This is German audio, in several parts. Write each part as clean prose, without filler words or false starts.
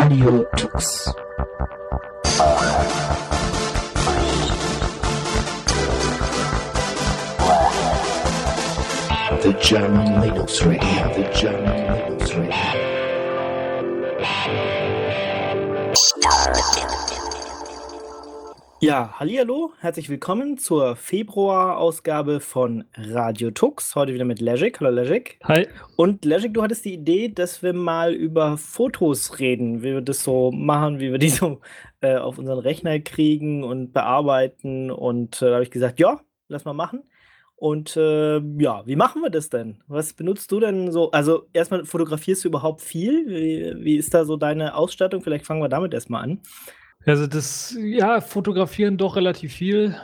Radio Tux. The German Linux Radio. The German Linux Radio. Ja, hallihallo, herzlich willkommen zur Februar-Ausgabe von Radio Tux. Heute wieder mit Leszek. Hallo Leszek. Hi. Und Leszek, du hattest die Idee, dass wir mal über Fotos reden, wie wir das so machen, wie wir die so auf unseren Rechner kriegen und bearbeiten. Und da habe ich gesagt, ja, lass mal machen. Und ja, wie machen wir das denn? Was benutzt du denn so? Also erstmal, fotografierst du überhaupt viel? Wie ist da so deine Ausstattung? Vielleicht fangen wir damit erstmal an. Also fotografieren doch relativ viel.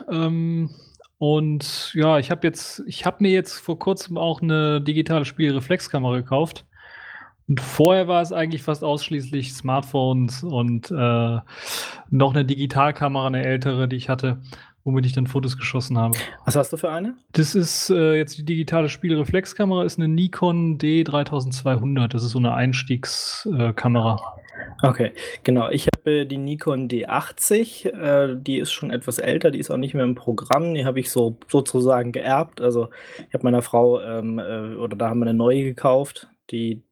Und ja, ich habe mir jetzt vor kurzem auch eine digitale Spiegelreflexkamera gekauft. Und vorher war es eigentlich fast ausschließlich Smartphones und noch eine Digitalkamera, eine ältere, die ich hatte, womit ich dann Fotos geschossen habe. Was hast du für eine? Das ist jetzt die digitale Spiegelreflexkamera, ist eine Nikon D3200. Das ist so eine Einstiegskamera. Okay, genau. Ich habe die Nikon D80, die ist schon etwas älter, die ist auch nicht mehr im Programm, die habe ich sozusagen geerbt. Also ich habe meiner Frau, oder da haben wir eine neue gekauft, die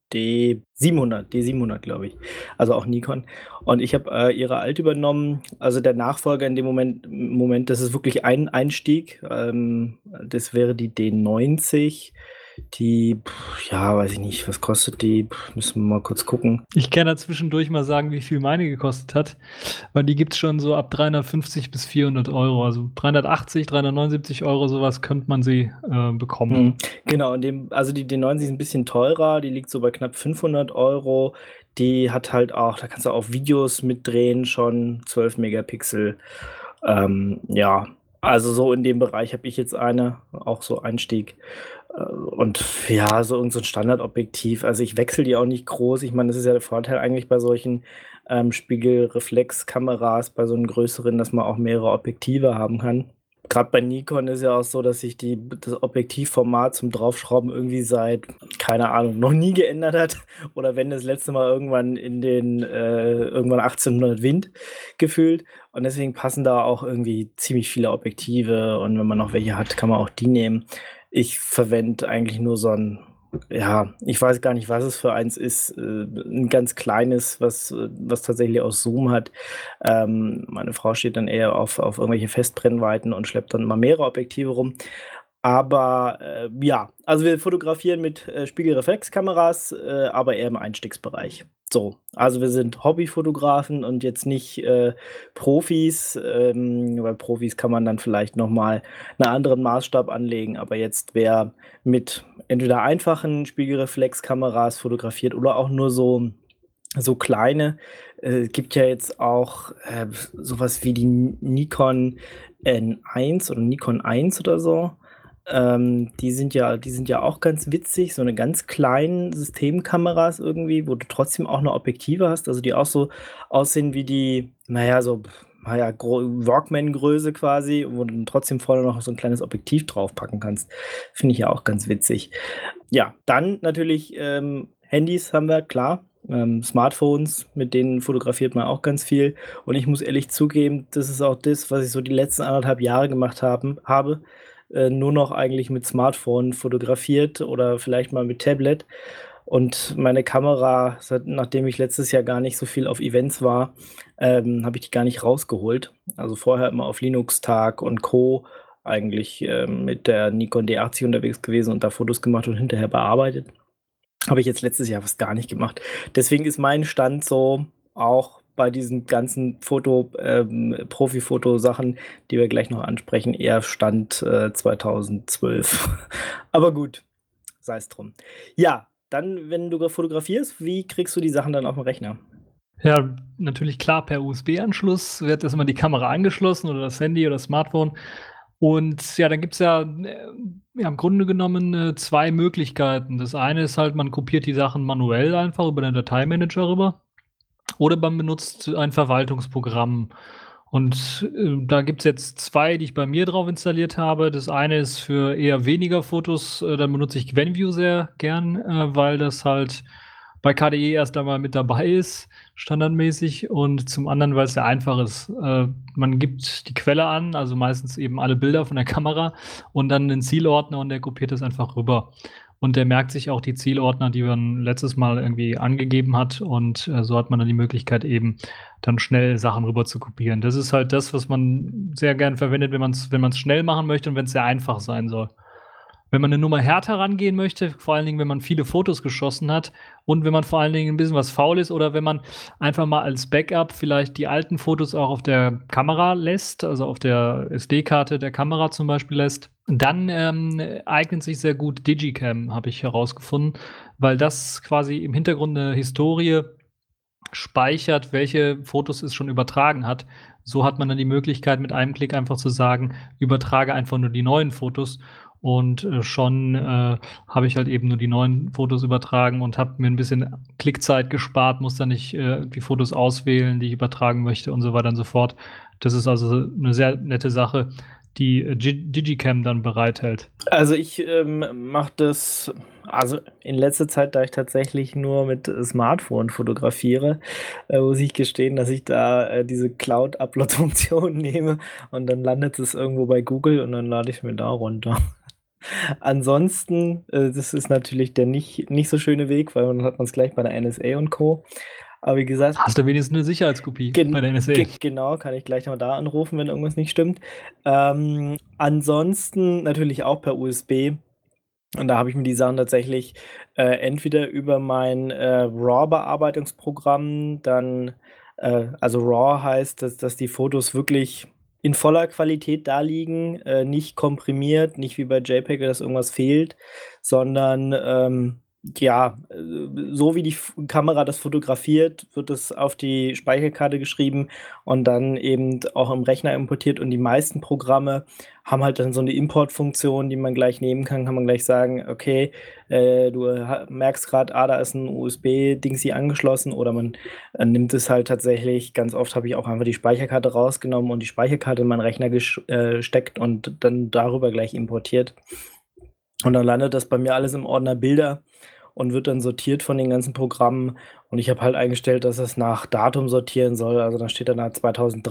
D700, glaube ich. Also auch Nikon. Und ich habe ihre alte übernommen. Also der Nachfolger in dem Moment, das ist wirklich ein Einstieg. Das wäre die D90. Die, ja, weiß ich nicht, was kostet die? Müssen wir mal kurz gucken. Ich kann da zwischendurch mal sagen, wie viel meine gekostet hat, weil die gibt es schon so ab 350 bis 400 Euro. Also 380, 379 Euro, sowas könnte man sie bekommen. Genau, also die D90 ist ein bisschen teurer, die liegt so bei knapp 500 Euro. Die hat halt auch, da kannst du auch Videos mitdrehen, schon 12 Megapixel. Ja, also so in dem Bereich habe ich jetzt eine, auch so Einstieg. Und ja, so irgend so ein Standardobjektiv. Also ich wechsle die auch nicht groß. Ich meine, das ist ja der Vorteil eigentlich bei solchen Spiegelreflexkameras, bei so einen größeren, dass man auch mehrere Objektive haben kann. Gerade bei Nikon ist ja auch so, dass sich das Objektivformat zum Draufschrauben irgendwie seit, keine Ahnung, noch nie geändert hat. Oder wenn das letzte Mal irgendwann irgendwann 1800 Wind gefühlt. Und deswegen passen da auch irgendwie ziemlich viele Objektive. Und wenn man noch welche hat, kann man auch die nehmen. Ich verwende eigentlich nur so ein, ja, ich weiß gar nicht, was es für eins ist, ein ganz kleines, was tatsächlich auch Zoom hat. Meine Frau steht dann eher auf irgendwelche Festbrennweiten und schleppt dann immer mehrere Objektive rum. Aber ja, also wir fotografieren mit Spiegelreflexkameras, aber eher im Einstiegsbereich. So, also wir sind Hobbyfotografen und jetzt nicht Profis, weil Profis kann man dann vielleicht nochmal einen anderen Maßstab anlegen, aber jetzt wer mit entweder einfachen Spiegelreflexkameras fotografiert oder auch nur so kleine, gibt ja jetzt auch sowas wie die Nikon N1 oder Nikon 1 oder so. Die sind ja auch ganz witzig, so eine ganz kleinen Systemkameras irgendwie, wo du trotzdem auch noch Objektive hast, also die auch so aussehen wie die, Walkman-Größe quasi, wo du dann trotzdem vorne noch so ein kleines Objektiv draufpacken kannst. Finde ich ja auch ganz witzig. Ja, dann natürlich Handys haben wir, klar. Smartphones, mit denen fotografiert man auch ganz viel. Und ich muss ehrlich zugeben, das ist auch das, was ich so die letzten 1,5 Jahre gemacht habe. Nur noch eigentlich mit Smartphone fotografiert oder vielleicht mal mit Tablet. Und meine Kamera, nachdem ich letztes Jahr gar nicht so viel auf Events war, habe ich die gar nicht rausgeholt. Also vorher immer auf Linux-Tag und Co. eigentlich mit der Nikon D80 unterwegs gewesen und da Fotos gemacht und hinterher bearbeitet. Habe ich jetzt letztes Jahr fast gar nicht gemacht. Deswegen ist mein Stand so auch bei diesen ganzen Profi-Foto-Sachen, die wir gleich noch ansprechen, eher Stand 2012. Aber gut, sei es drum. Ja, dann, wenn du fotografierst, wie kriegst du die Sachen dann auf den Rechner? Ja, natürlich klar, per USB-Anschluss wird erstmal die Kamera angeschlossen oder das Handy oder das Smartphone. Und ja, dann gibt es ja im Grunde genommen 2 Möglichkeiten. Das eine ist halt, man kopiert die Sachen manuell einfach über den Dateimanager rüber. Oder man benutzt ein Verwaltungsprogramm. Und da gibt es jetzt 2, die ich bei mir drauf installiert habe. Das eine ist für eher weniger Fotos, dann benutze ich Gwenview sehr gern, weil das halt bei KDE erst einmal mit dabei ist, standardmäßig, und zum anderen, weil es sehr einfach ist. Man gibt die Quelle an, also meistens eben alle Bilder von der Kamera und dann den Zielordner und der kopiert das einfach rüber. Und der merkt sich auch die Zielordner, die man letztes Mal irgendwie angegeben hat und so hat man dann die Möglichkeit eben dann schnell Sachen rüber zu kopieren. Das ist halt das, was man sehr gern verwendet, wenn man's schnell machen möchte und wenn es sehr einfach sein soll. Wenn man eine Nummer härter rangehen möchte, vor allen Dingen, wenn man viele Fotos geschossen hat und wenn man vor allen Dingen ein bisschen was faul ist oder wenn man einfach mal als Backup vielleicht die alten Fotos auch auf der Kamera lässt, also auf der SD-Karte der Kamera zum Beispiel lässt, dann, eignet sich sehr gut Digicam, habe ich herausgefunden, weil das quasi im Hintergrund eine Historie speichert, welche Fotos es schon übertragen hat. So hat man dann die Möglichkeit, mit einem Klick einfach zu sagen: „Übertrage einfach nur die neuen Fotos." Und, schon, habe ich halt eben nur die neuen Fotos übertragen und habe mir ein bisschen Klickzeit gespart, muss dann nicht, die Fotos auswählen, die ich übertragen möchte und so weiter und so fort. Das ist also eine sehr nette Sache, die, Digicam dann bereithält. Also ich mache das, also in letzter Zeit, da ich tatsächlich nur mit Smartphone fotografiere, muss ich gestehen, dass ich da diese Cloud-Upload-Funktion nehme und dann landet es irgendwo bei Google und dann lade ich mir da runter. Ansonsten, das ist natürlich der nicht so schöne Weg, weil dann hat man es gleich bei der NSA und Co. Aber wie gesagt, Hast du wenigstens eine Sicherheitskopie bei der NSA? Genau, kann ich gleich noch da anrufen, wenn irgendwas nicht stimmt. Ansonsten natürlich auch per USB. Und da habe ich mir die Sachen tatsächlich entweder über mein RAW-Bearbeitungsprogramm dann, also RAW heißt, dass die Fotos wirklich in voller Qualität da liegen, nicht komprimiert, nicht wie bei JPEG, dass irgendwas fehlt, sondern ja, so wie die Kamera das fotografiert, wird es auf die Speicherkarte geschrieben und dann eben auch im Rechner importiert. Und die meisten Programme haben halt dann so eine Importfunktion, die man gleich nehmen kann man gleich sagen: „Okay, du merkst gerade, da ist ein USB-Dingsi angeschlossen", oder man nimmt es halt tatsächlich, ganz oft habe ich auch einfach die Speicherkarte rausgenommen und die Speicherkarte in meinen Rechner steckt und dann darüber gleich importiert. Und dann landet das bei mir alles im Ordner Bilder und wird dann sortiert von den ganzen Programmen. Und ich habe halt eingestellt, dass es nach Datum sortieren soll. Also da steht dann da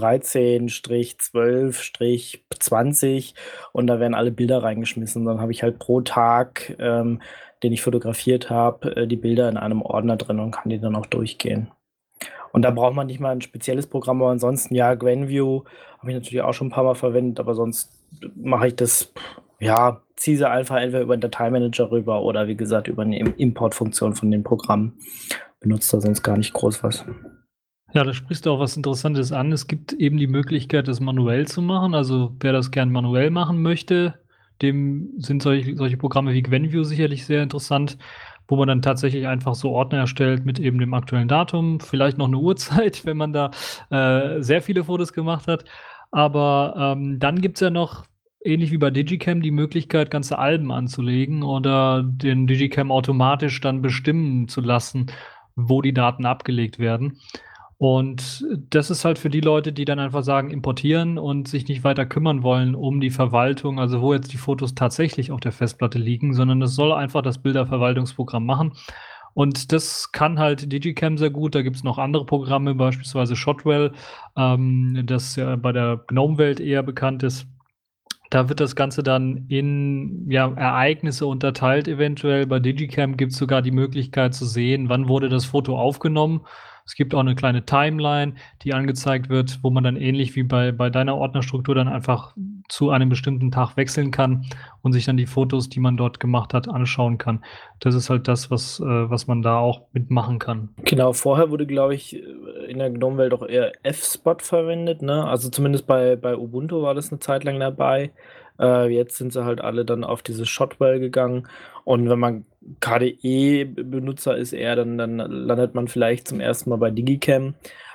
2013-12-20 und da werden alle Bilder reingeschmissen. Dann habe ich halt pro Tag, den ich fotografiert habe, die Bilder in einem Ordner drin und kann die dann auch durchgehen. Und da braucht man nicht mal ein spezielles Programm, aber ansonsten, ja, Gwenview habe ich natürlich auch schon ein paar Mal verwendet, aber sonst mache ich das, ja, ziehe sie einfach entweder über 'n Dateimanager rüber oder wie gesagt über 'ne Importfunktion von dem Programm. Benutze da sonst gar nicht groß was. Ja, da sprichst du auch was Interessantes an. Es gibt eben die Möglichkeit, das manuell zu machen. Also, wer das gern manuell machen möchte, dem sind solche Programme wie Gwenview sicherlich sehr interessant, wo man dann tatsächlich einfach so Ordner erstellt mit eben dem aktuellen Datum, vielleicht noch eine Uhrzeit, wenn man da, sehr viele Fotos gemacht hat. Aber, dann gibt's ja noch, ähnlich wie bei Digicam, die Möglichkeit, ganze Alben anzulegen oder den Digicam automatisch dann bestimmen zu lassen, wo die Daten abgelegt werden. Und das ist halt für die Leute, die dann einfach sagen, importieren und sich nicht weiter kümmern wollen um die Verwaltung, also wo jetzt die Fotos tatsächlich auf der Festplatte liegen, sondern das soll einfach das Bilderverwaltungsprogramm machen. Und das kann halt Digicam sehr gut. Da gibt's noch andere Programme, beispielsweise Shotwell, das ja bei der GNOME-Welt eher bekannt ist. Da wird das Ganze dann in, ja, Ereignisse unterteilt eventuell. Bei Digicam gibt es sogar die Möglichkeit zu sehen, wann wurde das Foto aufgenommen. Es gibt auch eine kleine Timeline, die angezeigt wird, wo man dann ähnlich wie bei deiner Ordnerstruktur dann einfach zu einem bestimmten Tag wechseln kann und sich dann die Fotos, die man dort gemacht hat, anschauen kann. Das ist halt das, was man da auch mitmachen kann. Genau, vorher wurde, glaube ich, in der GNOME-Welt auch eher F-Spot verwendet, ne? Also zumindest bei Ubuntu war das eine Zeit lang dabei. Jetzt sind sie halt alle dann auf dieses Shotwell gegangen. Und wenn man KDE-Benutzer ist eher, dann landet man vielleicht zum ersten Mal bei Digicam.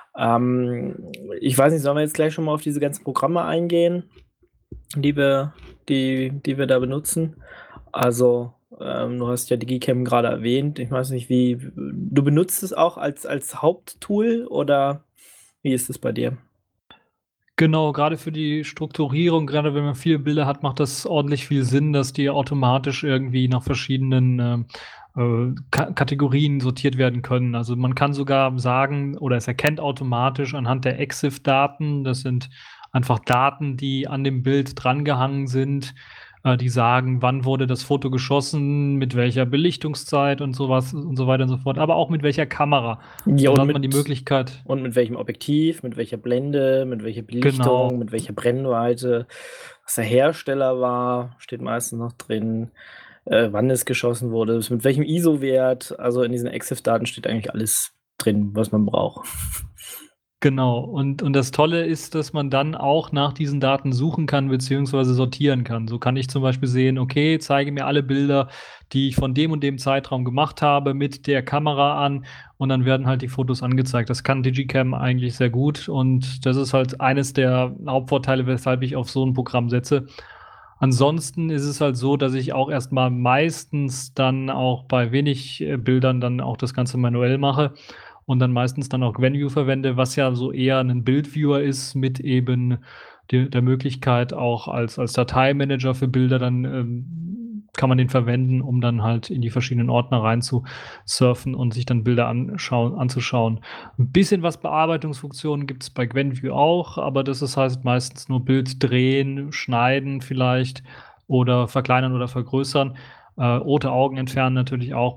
Ich weiß nicht, sollen wir jetzt gleich schon mal auf diese ganzen Programme eingehen, die wir da benutzen? Also, du hast ja Digicam gerade erwähnt. Ich weiß nicht, wie du benutzt es auch als Haupttool oder wie ist es bei dir? Genau, gerade für die Strukturierung, gerade wenn man viele Bilder hat, macht das ordentlich viel Sinn, dass die automatisch irgendwie nach verschiedenen, Kategorien sortiert werden können. Also man kann sogar sagen, oder es erkennt automatisch anhand der EXIF-Daten, das sind einfach Daten, die an dem Bild drangehangen sind, die sagen, wann wurde das Foto geschossen, mit welcher Belichtungszeit und sowas und so weiter und so fort, aber auch mit welcher Kamera. Ja, Dann und hat man die Möglichkeit. Und mit welchem Objektiv, mit welcher Blende, mit welcher Genau. Belichtung, mit welcher Brennweite, was der Hersteller war, steht meistens noch drin, wann es geschossen wurde, mit welchem ISO-Wert. Also in diesen EXIF-Daten steht eigentlich alles drin, was man braucht. Genau. Und das Tolle ist, dass man dann auch nach diesen Daten suchen kann beziehungsweise sortieren kann. So kann ich zum Beispiel sehen, okay, zeige mir alle Bilder, die ich von dem und dem Zeitraum gemacht habe, mit der Kamera an, und dann werden halt die Fotos angezeigt. Das kann Digicam eigentlich sehr gut, und das ist halt eines der Hauptvorteile, weshalb ich auf so ein Programm setze. Ansonsten ist es halt so, dass ich auch erstmal meistens dann auch bei wenig Bildern dann auch das Ganze manuell mache und dann meistens dann auch Gwenview verwende, was ja so eher ein Bildviewer ist mit eben der Möglichkeit auch als Dateimanager für Bilder, dann kann man den verwenden, um dann halt in die verschiedenen Ordner rein zu surfen und sich dann Bilder anzuschauen. Ein bisschen was Bearbeitungsfunktionen gibt es bei Gwenview auch, aber das ist halt meistens nur Bild drehen, schneiden vielleicht oder verkleinern oder vergrößern. Rote Augen entfernen natürlich auch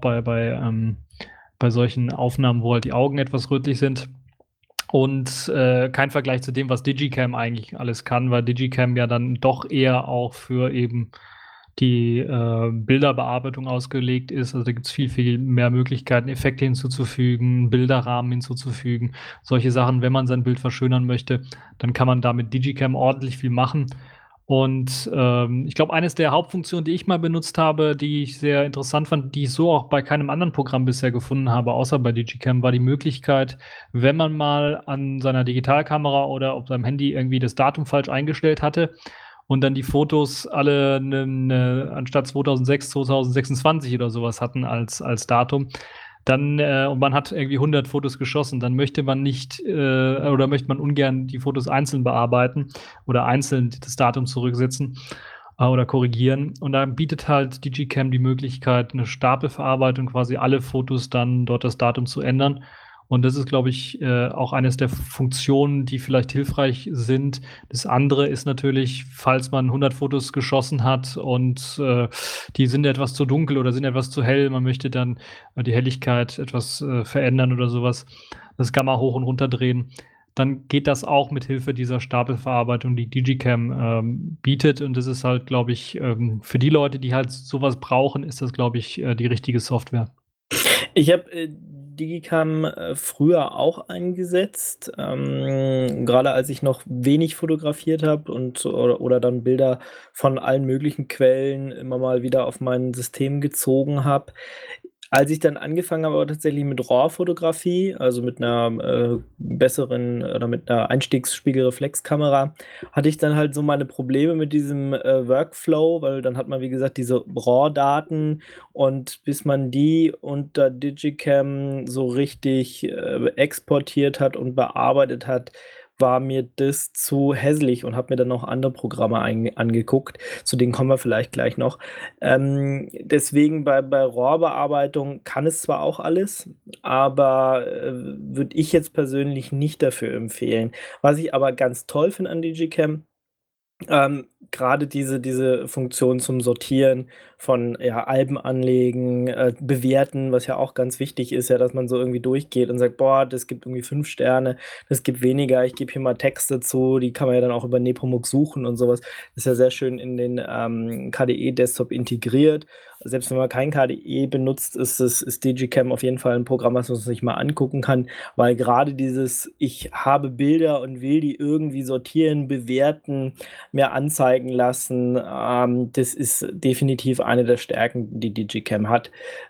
bei solchen Aufnahmen, wo halt die Augen etwas rötlich sind. Und kein Vergleich zu dem, was Digicam eigentlich alles kann, weil Digicam ja dann doch eher auch für eben die Bilderbearbeitung ausgelegt ist. Also da gibt es viel, viel mehr Möglichkeiten, Effekte hinzuzufügen, Bilderrahmen hinzuzufügen, solche Sachen. Wenn man sein Bild verschönern möchte, dann kann man da mit Digicam ordentlich viel machen. Und ich glaube, eines der Hauptfunktionen, die ich mal benutzt habe, die ich sehr interessant fand, die ich so auch bei keinem anderen Programm bisher gefunden habe, außer bei Digicam, war die Möglichkeit, wenn man mal an seiner Digitalkamera oder auf seinem Handy irgendwie das Datum falsch eingestellt hatte und dann die Fotos alle anstatt 2006, 2026 oder sowas hatten als Datum, dann und man hat irgendwie 100 Fotos geschossen, dann möchte man nicht oder möchte man ungern die Fotos einzeln bearbeiten oder einzeln das Datum zurücksetzen oder korrigieren. Und da bietet halt Digicam die Möglichkeit, eine Stapelverarbeitung, quasi alle Fotos dann dort das Datum zu ändern. Und das ist, glaube ich, auch eines der Funktionen, die vielleicht hilfreich sind. Das andere ist natürlich, falls man 100 Fotos geschossen hat und die sind etwas zu dunkel oder sind etwas zu hell, man möchte dann die Helligkeit etwas verändern oder sowas, das Gamma hoch und runter drehen, dann geht das auch mit Hilfe dieser Stapelverarbeitung, die Digicam bietet. Und das ist halt, glaube ich, für die Leute, die halt sowas brauchen, ist das, glaube ich, die richtige Software. Ich habe Digicam früher auch eingesetzt, gerade als ich noch wenig fotografiert habe oder dann Bilder von allen möglichen Quellen immer mal wieder auf mein System gezogen habe. Als ich dann angefangen habe, aber tatsächlich mit RAW-Fotografie, also mit einer besseren oder mit einer Einstiegsspiegelreflexkamera, hatte ich dann halt so meine Probleme mit diesem Workflow, weil dann hat man, wie gesagt, diese RAW-Daten, und bis man die unter Digicam so richtig exportiert hat und bearbeitet hat, war mir das zu hässlich, und habe mir dann noch andere Programme angeguckt. Zu denen kommen wir vielleicht gleich noch. Deswegen bei RAW-Bearbeitung kann es zwar auch alles, aber würde ich jetzt persönlich nicht dafür empfehlen. Was ich aber ganz toll finde an Digicam, gerade diese Funktion zum Sortieren von, ja, Alben anlegen, bewerten, was ja auch ganz wichtig ist, ja, dass man so irgendwie durchgeht und sagt: „Boah, das gibt irgendwie 5 Sterne, das gibt weniger, ich gebe hier mal Texte zu", die kann man ja dann auch über Nepomuk suchen und sowas. Das ist ja sehr schön in den KDE-Desktop integriert. Selbst wenn man kein KDE benutzt, ist Digicam auf jeden Fall ein Programm, was man sich mal angucken kann, weil gerade dieses: Ich habe Bilder und will die irgendwie sortieren, bewerten, mir anzeigen lassen, das ist definitiv eine der Stärken, die Digicam hat.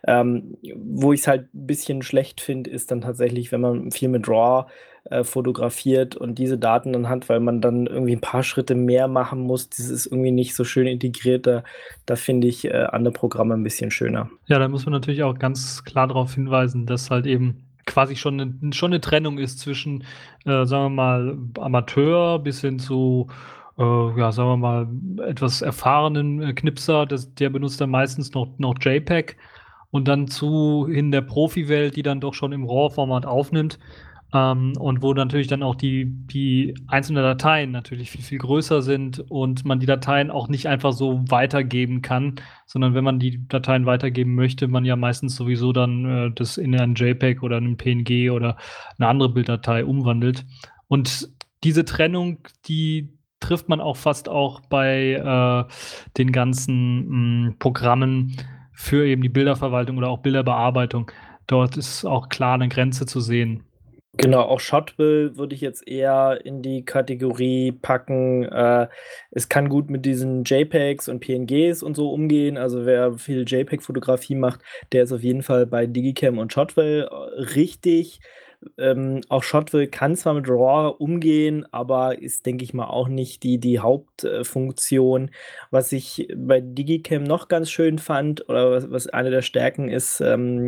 Wo ich es halt ein bisschen schlecht finde, ist dann tatsächlich, wenn man viel mit RAW fotografiert und diese Daten dann hat, weil man dann irgendwie ein paar Schritte mehr machen muss. Das ist irgendwie nicht so schön integriert. Da finde ich andere Programme ein bisschen schöner. Ja, da muss man natürlich auch ganz klar darauf hinweisen, dass halt eben quasi schon eine Trennung ist zwischen, sagen wir mal, Amateur bis hin zu, ja, sagen wir mal, etwas erfahrenen Knipser. Der benutzt dann meistens noch JPEG. und dann zu in der Profi-Welt, die dann doch schon im RAW-Format aufnimmt. Und wo natürlich dann auch die einzelnen Dateien natürlich viel, viel größer sind und man die Dateien auch nicht einfach so weitergeben kann, sondern wenn man die Dateien weitergeben möchte, man ja meistens sowieso dann das in ein JPEG oder einen PNG oder eine andere Bilddatei umwandelt. Und diese Trennung, die trifft man auch fast auch bei den ganzen Programmen für eben die Bilderverwaltung oder auch Bilderbearbeitung. Dort ist auch klar eine Grenze zu sehen. Genau, auch Shotwell würde ich jetzt eher in die Kategorie packen. Es kann gut mit diesen JPEGs und PNGs und so umgehen. Also wer viel JPEG-Fotografie macht, der ist auf jeden Fall bei Digicam und Shotwell richtig. Auch Shotwell kann zwar mit RAW umgehen, aber ist, denke ich mal, auch nicht die Hauptfunktion. Was ich bei Digicam noch ganz schön fand, oder was eine der Stärken ist,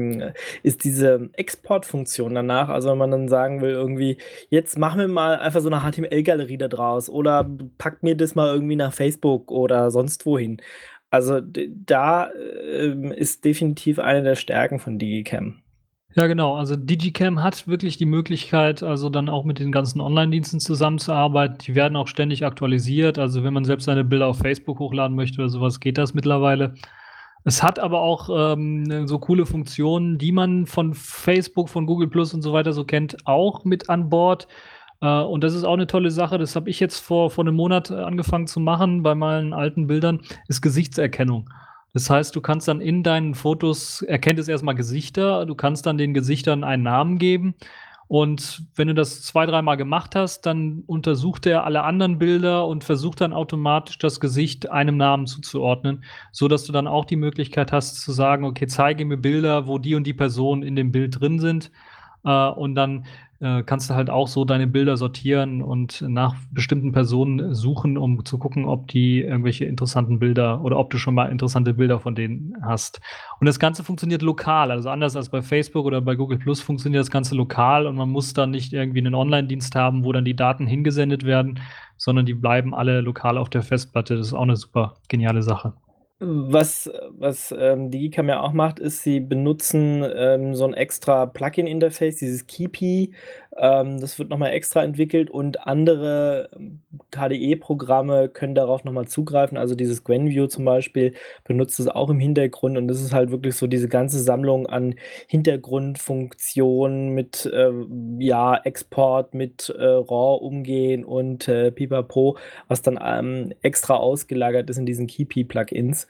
ist diese Exportfunktion danach. Also wenn man dann sagen will, irgendwie, jetzt machen wir mal einfach so eine HTML-Galerie da draus oder packt mir das mal irgendwie nach Facebook oder sonst wohin. Also da ist definitiv eine der Stärken von Digicam. Ja, genau. Also Digicam hat wirklich die Möglichkeit, also dann auch mit den ganzen Online-Diensten zusammenzuarbeiten. Die werden auch ständig aktualisiert. Also wenn man selbst seine Bilder auf Facebook hochladen möchte oder sowas, geht das mittlerweile. Es hat aber auch so coole Funktionen, die man von Facebook, von Google Plus und so weiter so kennt, auch mit an Bord. Und das ist auch eine tolle Sache. Das habe ich jetzt vor einem Monat angefangen zu machen bei meinen alten Bildern, ist Gesichtserkennung. Das heißt, du kannst dann in deinen Fotos erkennt es erstmal Gesichter, du kannst dann den Gesichtern einen Namen geben. Und wenn du das 2, dreimal gemacht hast, dann untersucht er alle anderen Bilder und versucht dann automatisch das Gesicht einem Namen zuzuordnen, sodass du dann auch die Möglichkeit hast zu sagen, okay, zeige mir Bilder, wo die und die Personen in dem Bild drin sind. Und dann kannst du halt auch so deine Bilder sortieren und nach bestimmten Personen suchen, um zu gucken, ob die irgendwelche interessanten Bilder oder ob du schon mal interessante Bilder von denen hast. Und das Ganze funktioniert lokal, also anders als bei Facebook oder bei Google Plus funktioniert das Ganze lokal und man muss dann nicht irgendwie einen Online-Dienst haben, wo dann die Daten hingesendet werden, sondern die bleiben alle lokal auf der Festplatte. Das ist auch eine super geniale Sache. Was Digicam ja auch macht, ist, sie benutzen so ein extra Plugin-Interface, dieses Keepy. Das wird nochmal extra entwickelt und andere KDE-Programme können darauf nochmal zugreifen. Also dieses Gwenview zum Beispiel benutzt es auch im Hintergrund und das ist halt wirklich so diese ganze Sammlung an Hintergrundfunktionen mit ja, Export, mit RAW umgehen und Pipapo, was dann extra ausgelagert ist in diesen Keepy-Plugins.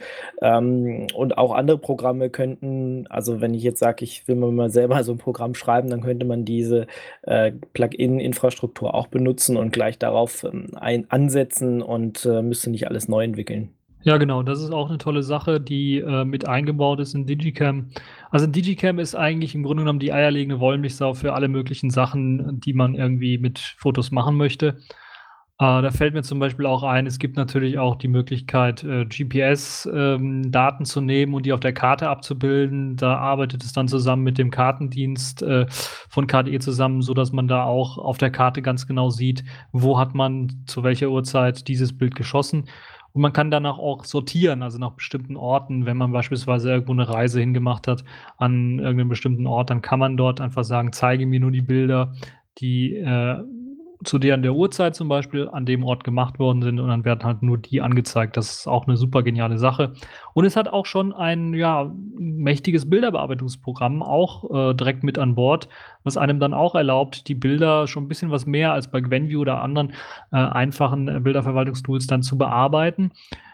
Und auch andere Programme könnten, also wenn ich jetzt sage, ich will mir mal selber so ein Programm schreiben, dann könnte man diese Plugin-Infrastruktur auch benutzen und gleich darauf ansetzen und müsste nicht alles neu entwickeln. Ja, genau, das ist auch eine tolle Sache, die mit eingebaut ist in Digicam. Also Digicam ist eigentlich im Grunde genommen die eierlegende Wollmilchsau für alle möglichen Sachen, die man irgendwie mit Fotos machen möchte. Da fällt mir zum Beispiel auch ein, es gibt natürlich auch die Möglichkeit, GPS Daten zu nehmen und die auf der Karte abzubilden. Da arbeitet es dann zusammen mit dem Kartendienst von KDE zusammen, sodass man da auch auf der Karte ganz genau sieht, wo hat man zu welcher Uhrzeit dieses Bild geschossen. Und man kann danach auch sortieren, also nach bestimmten Orten. Wenn man beispielsweise irgendwo eine Reise hingemacht hat an irgendeinem bestimmten Ort, dann kann man dort einfach sagen, zeige mir nur die Bilder, die zu der an der Uhrzeit zum Beispiel an dem Ort gemacht worden sind und dann werden halt nur die angezeigt. Das ist auch eine super geniale Sache. Und es hat auch schon ein ja, mächtiges Bilderbearbeitungsprogramm auch direkt mit an Bord, was einem dann auch erlaubt, die Bilder schon ein bisschen was mehr als bei Gwenview oder anderen einfachen Bilderverwaltungstools dann zu bearbeiten.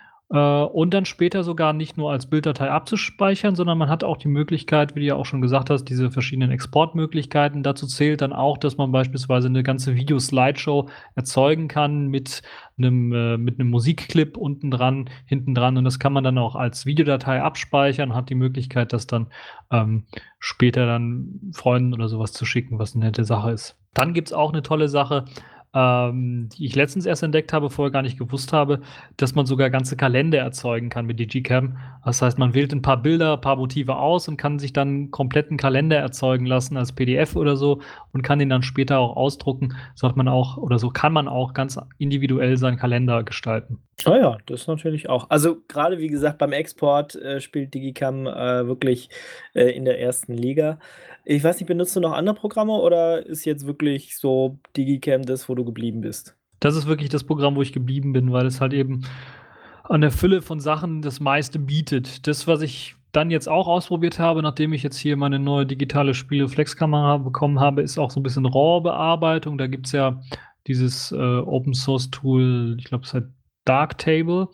Und dann später sogar nicht nur als Bilddatei abzuspeichern, sondern man hat auch die Möglichkeit, wie du ja auch schon gesagt hast, diese verschiedenen Exportmöglichkeiten. Dazu zählt dann auch, dass man beispielsweise eine ganze Video-Slideshow erzeugen kann mit einem Musikclip unten dran, hinten dran. Und das kann man dann auch als Videodatei abspeichern, hat die Möglichkeit, das dann später dann Freunden oder sowas zu schicken, was eine nette Sache ist. Dann gibt es auch eine tolle Sache. die ich letztens erst entdeckt habe, vorher gar nicht gewusst habe, dass man sogar ganze Kalender erzeugen kann mit Digicam. Das heißt, man wählt ein paar Bilder, ein paar Motive aus und kann sich dann 'n kompletten Kalender erzeugen lassen als PDF oder so und kann den dann später auch ausdrucken. So hat man auch oder so kann man auch ganz individuell seinen Kalender gestalten. Ah ja, das natürlich auch. Also gerade wie gesagt, beim Export spielt Digicam wirklich in der ersten Liga. Ich weiß nicht, benutzt du noch andere Programme oder ist jetzt wirklich so Digicam das, wo du geblieben bist? Das ist wirklich das Programm, wo ich geblieben bin, weil es halt eben an der Fülle von Sachen das meiste bietet. Das, was ich dann jetzt auch ausprobiert habe, nachdem ich jetzt hier meine neue digitale Spiegelreflexkamera bekommen habe, ist auch so 'n bisschen RAW-Bearbeitung. Da gibt's ja dieses, Open-Source-Tool, ich glaube, es heißt Darktable.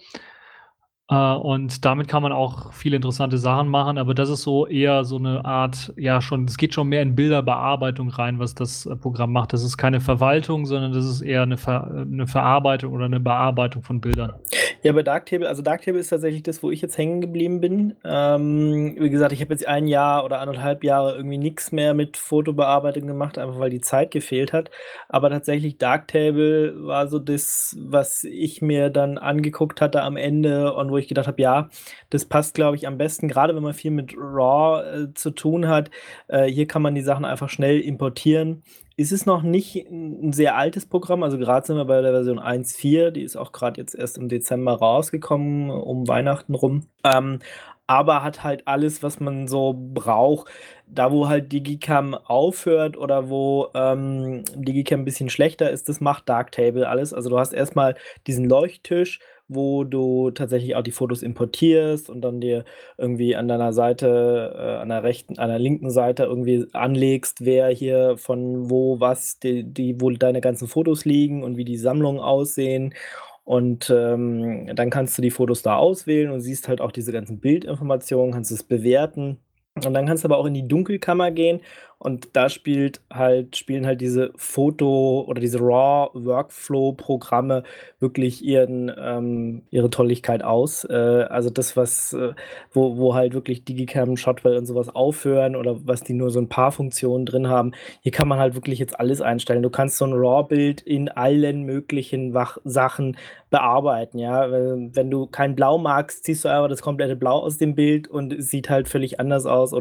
Und damit kann man auch viele interessante Sachen machen, aber das ist so eher so 'ne Art ja, schon es geht schon mehr in Bilderbearbeitung rein, was das, Programm macht. Das ist keine Verwaltung, sondern das ist eher 'ne Verarbeitung oder 'ne Bearbeitung von Bildern. Ja, bei Darktable, also Darktable ist tatsächlich das, wo ich jetzt hängen geblieben bin. Wie gesagt, ich habe jetzt 1 Jahr oder 1,5 Jahre irgendwie nix mehr mit Fotobearbeitung gemacht, einfach weil die Zeit gefehlt hat. Aber tatsächlich Darktable war so das, was ich mir dann angeguckt hatte am Ende und wo ich gedacht habe: „Ja, das passt, glaube ich, am besten“, grade wenn man viel mit RAW zu tun hat. Hier kann man die Sachen einfach schnell importieren. Es ist noch nicht 'n sehr altes Programm, also grad sind wir bei der Version 1.4, die ist auch grad jetzt erst im Dezember rausgekommen, um Weihnachten rum. Aber hat halt alles, was man so braucht. Da, wo halt Digicam aufhört oder wo Digicam 'n bisschen schlechter ist, das macht Darktable alles. Also, du hast erst mal diesen Leuchttisch, wo du tatsächlich auch die Fotos importierst und dann dir irgendwie an deiner Seite, an der linken Seite irgendwie anlegst, wer hier von wo was wo deine ganzen Fotos liegen und wie die Sammlungen aussehen. Und dann kannst du die Fotos da auswählen und siehst halt auch diese ganzen Bildinformationen, kannst es bewerten. Und dann kannst du aber auch in die Dunkelkammer gehen und da spielen halt diese Foto oder diese RAW-Workflow-Programme wirklich ihre Tolligkeit aus. Also das, wo halt wirklich Digicam, Shotwell und sowas aufhören oder was die nur so ein paar Funktionen drin haben. Hier kann man halt wirklich jetzt alles einstellen. Du kannst so ein RAW-Bild in allen möglichen Sachen bearbeiten, ja. Wenn du kein Blau magst, ziehst du einfach das komplette Blau aus dem Bild und es sieht halt völlig anders aus.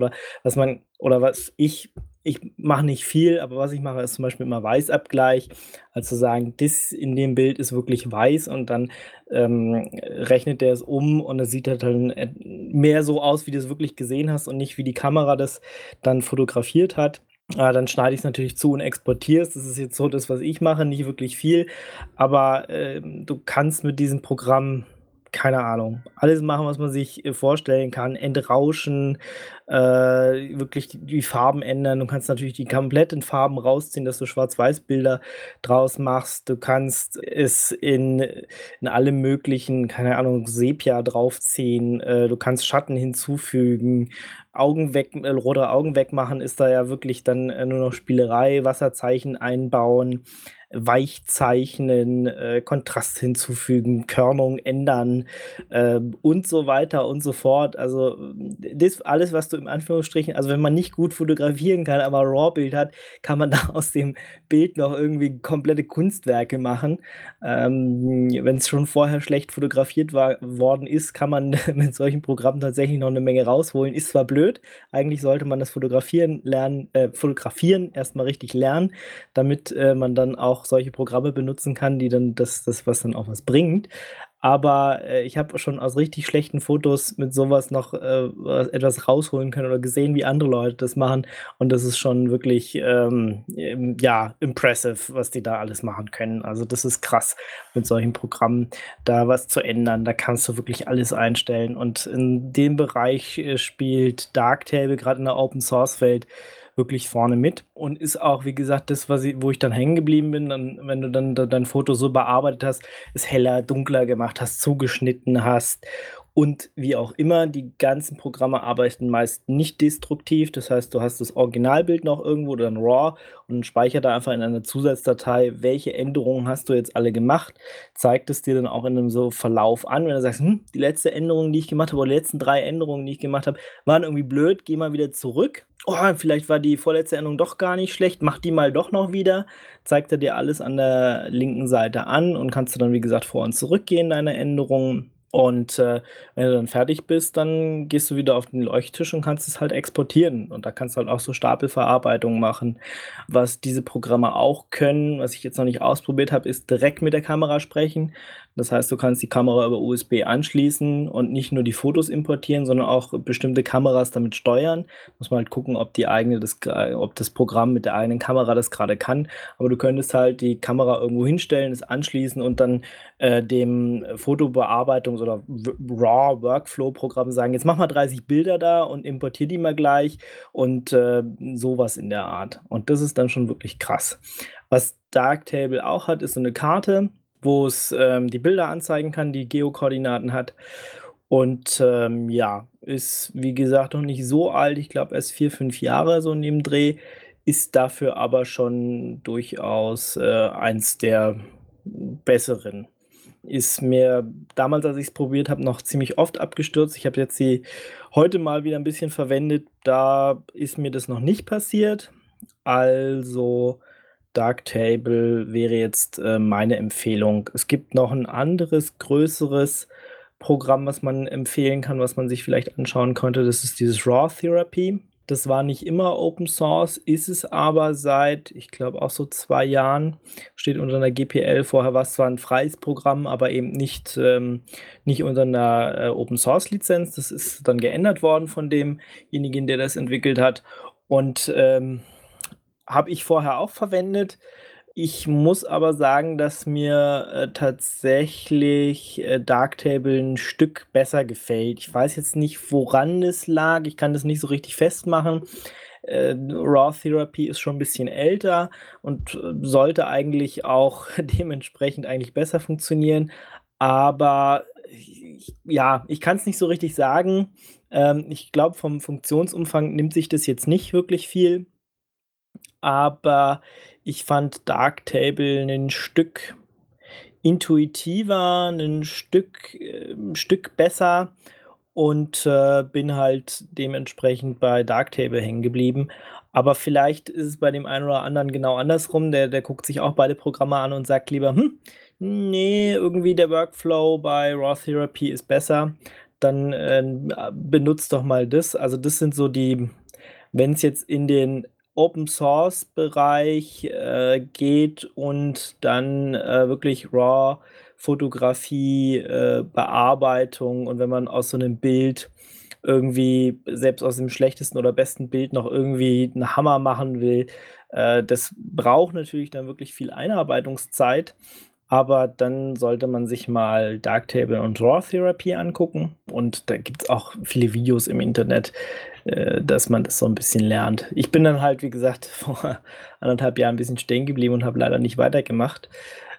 Was ich mache nicht viel, aber was ich mache, ist zum Beispiel immer Weißabgleich. Also sagen, das in dem Bild ist wirklich weiß und dann rechnet der es um und es sieht halt dann mehr so aus, wie du es wirklich gesehen hast und nicht, wie die Kamera das dann fotografiert hat. Dann schneide ich es natürlich zu und exportiere es. Das ist jetzt so das, was ich mache, nicht wirklich viel. Aber du kannst mit diesem Programm, keine Ahnung, alles machen, was man sich vorstellen kann. Entrauschen, wirklich die Farben ändern. Du kannst natürlich die kompletten Farben rausziehen, dass du Schwarz-Weiß-Bilder draus machst. Du kannst es in alle möglichen, keine Ahnung, Sepia draufziehen. Du kannst Schatten hinzufügen. Rote Augen wegmachen ist da ja wirklich dann nur noch Spielerei. Wasserzeichen einbauen, weich zeichnen, Kontrast hinzufügen, Körnung ändern, und so weiter und so fort. Also, das alles, was du im Anführungsstrichen, also, wenn man nicht gut fotografieren kann, aber RAW-Bild hat, kann man da aus dem Bild noch irgendwie komplette Kunstwerke machen. Wenn es schon vorher schlecht fotografiert worden ist, kann man mit solchen Programmen tatsächlich noch eine Menge rausholen. Ist zwar blöd, eigentlich sollte man das Fotografieren erst mal richtig lernen, damit man dann auch solche Programme benutzen kann, die dann das was dann auch was bringt. Aber ich habe schon aus richtig schlechten Fotos mit sowas noch etwas rausholen können oder gesehen, wie andere Leute das machen. Und das ist schon wirklich ja, impressive, was die da alles machen können. Also das ist krass, mit solchen Programmen da was zu ändern. Da kannst du wirklich alles einstellen. Und in dem Bereich spielt Darktable gerade in der Open-Source-Welt wirklich vorne mit und ist auch, wie gesagt, das, wo ich dann hängen geblieben bin, dann, wenn du dann dein Foto so bearbeitet hast, es heller, dunkler gemacht hast, zugeschnitten hast Und wie auch immer, die ganzen Programme arbeiten meist nicht destruktiv. Das heißt, du hast das Originalbild noch irgendwo oder ein RAW und speichert da einfach in einer Zusatzdatei, welche Änderungen hast du jetzt alle gemacht. Zeigt es dir dann auch in einem so Verlauf an, wenn du sagst, die letzte Änderung, die ich gemacht habe, oder die letzten 3 Änderungen, die ich gemacht habe, waren irgendwie blöd, geh mal wieder zurück. Oh, vielleicht war die vorletzte Änderung doch gar nicht schlecht, mach die mal doch noch wieder. Zeigt er dir alles an der linken Seite an und kannst du dann, wie gesagt, vor und zurückgehen, deine Änderungen. Und wenn du dann fertig bist, dann gehst du wieder auf den Leuchttisch und kannst es halt exportieren. Und da kannst du halt auch so Stapelverarbeitung machen. Was diese Programme auch können, was ich jetzt noch nicht ausprobiert habe, ist direkt mit der Kamera sprechen. Das heißt, du kannst die Kamera über USB anschließen und nicht nur die Fotos importieren, sondern auch bestimmte Kameras damit steuern. Muss man halt gucken, ob ob das Programm mit der eigenen Kamera das gerade kann. Aber du könntest halt die Kamera irgendwo hinstellen, es anschließen und dann dem Fotobearbeitungs- oder RAW-Workflow-Programm sagen, jetzt mach mal 30 Bilder da und importier die mal gleich und sowas in der Art. Und das ist dann schon wirklich krass. Was Darktable auch hat, ist so eine Karte, wo es die Bilder anzeigen kann, die Geokoordinaten hat. Und ja, ist wie gesagt noch nicht so alt. Ich glaube erst 4, 5 Jahre so in dem Dreh. Ist dafür aber schon durchaus eins der besseren. Ist mir damals, als ich es probiert habe, noch ziemlich oft abgestürzt. Ich habe jetzt sie heute mal wieder ein bisschen verwendet. Da ist mir das noch nicht passiert. Also Darktable wäre jetzt meine Empfehlung. Es gibt noch ein anderes, größeres Programm, was man empfehlen kann, was man sich vielleicht anschauen könnte. Das ist dieses Raw Therapy. Das war nicht immer Open Source, ist es aber seit, ich glaube, auch so 2 Jahren. Steht unter einer GPL. Vorher war es zwar ein freies Programm, aber eben nicht unter einer Open Source Lizenz. Das ist dann geändert worden von demjenigen, der das entwickelt hat. Und habe ich vorher auch verwendet. Ich muss aber sagen, dass mir tatsächlich Darktable ein Stück besser gefällt. Ich weiß jetzt nicht, woran es lag. Ich kann das nicht so richtig festmachen. Raw Therapy ist schon ein bisschen älter und sollte eigentlich auch dementsprechend eigentlich besser funktionieren. Aber ja, ich kann es nicht so richtig sagen. Ich glaube, vom Funktionsumfang nimmt sich das jetzt nicht wirklich viel. Aber ich fand Darktable ein Stück intuitiver, ein Stück besser und bin halt dementsprechend bei Darktable hängen geblieben. Aber vielleicht ist es bei dem einen oder anderen genau andersrum. Der guckt sich auch beide Programme an und sagt lieber, nee, irgendwie der Workflow bei Raw Therapy ist besser. Dann benutzt doch mal das. Also das sind so wenn es jetzt in den Open Source Bereich geht und dann wirklich RAW Fotografie, Bearbeitung und wenn man aus so einem Bild irgendwie selbst aus dem schlechtesten oder besten Bild noch irgendwie einen Hammer machen will, das braucht natürlich dann wirklich viel Einarbeitungszeit. Aber dann sollte man sich mal Darktable und Raw Therapy angucken. Und da gibt es auch viele Videos im Internet, dass man das so ein bisschen lernt. Ich bin dann halt, wie gesagt, vor 1,5 Jahren ein bisschen stehen geblieben und habe leider nicht weitergemacht.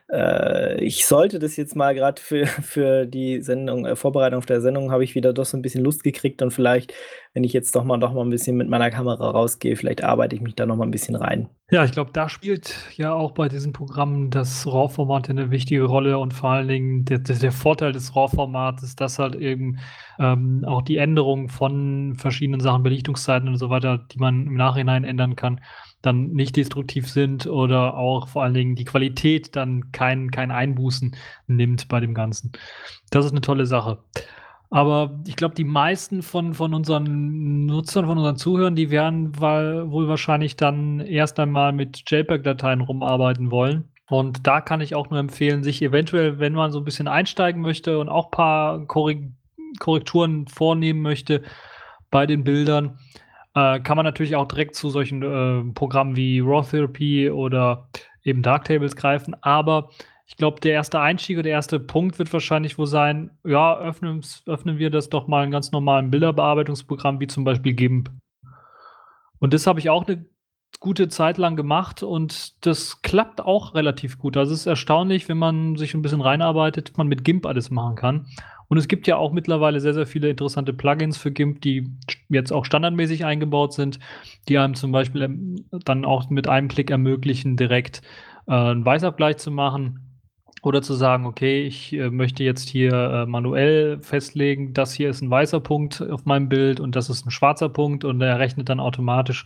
Ich sollte das jetzt mal gerade für die Sendung, Vorbereitung auf der Sendung, habe ich wieder doch so ein bisschen Lust gekriegt und vielleicht, wenn ich jetzt doch mal ein bisschen mit meiner Kamera rausgehe, vielleicht arbeite ich mich da noch mal ein bisschen rein. Ja, ich glaube, da spielt ja auch bei diesen Programmen das RAW-Format ja eine wichtige Rolle und vor allen Dingen der Vorteil des RAW-Formats ist, dass halt eben auch die Änderungen von verschiedenen Sachen, Belichtungszeiten und so weiter, die man im Nachhinein ändern kann, dann nicht destruktiv sind oder auch vor allen Dingen die Qualität dann kein Einbußen nimmt bei dem Ganzen. Das ist eine tolle Sache. Aber ich glaube, die meisten von unseren Nutzern, von unseren Zuhörern, die werden wohl wahrscheinlich dann erst einmal mit JPEG-Dateien rumarbeiten wollen. Und da kann ich auch nur empfehlen, sich eventuell, wenn man so ein bisschen einsteigen möchte und auch ein paar Korrekturen vornehmen möchte bei den Bildern, kann man natürlich auch direkt zu solchen Programmen wie Raw Therapy oder eben Darktables greifen. Aber ich glaube, der erste Einstieg oder der erste Punkt wird wahrscheinlich wohl sein, ja, öffnen wir das doch mal in ganz normalen Bilderbearbeitungsprogramm wie zum Beispiel GIMP. Und das habe ich auch eine gute Zeit lang gemacht und das klappt auch relativ gut. Also, es ist erstaunlich, wenn man sich ein bisschen reinarbeitet, was man mit GIMP alles machen kann. Und es gibt ja auch mittlerweile sehr, sehr viele interessante Plugins für GIMP, die jetzt auch standardmäßig eingebaut sind, die einem zum Beispiel, dann auch mit einem Klick ermöglichen, direkt, 'n Weißabgleich zu machen oder zu sagen: „Okay, ich, möchte jetzt hier, manuell festlegen, das hier ist ein weißer Punkt auf meinem Bild und das ist ein schwarzer Punkt“, und er rechnet dann automatisch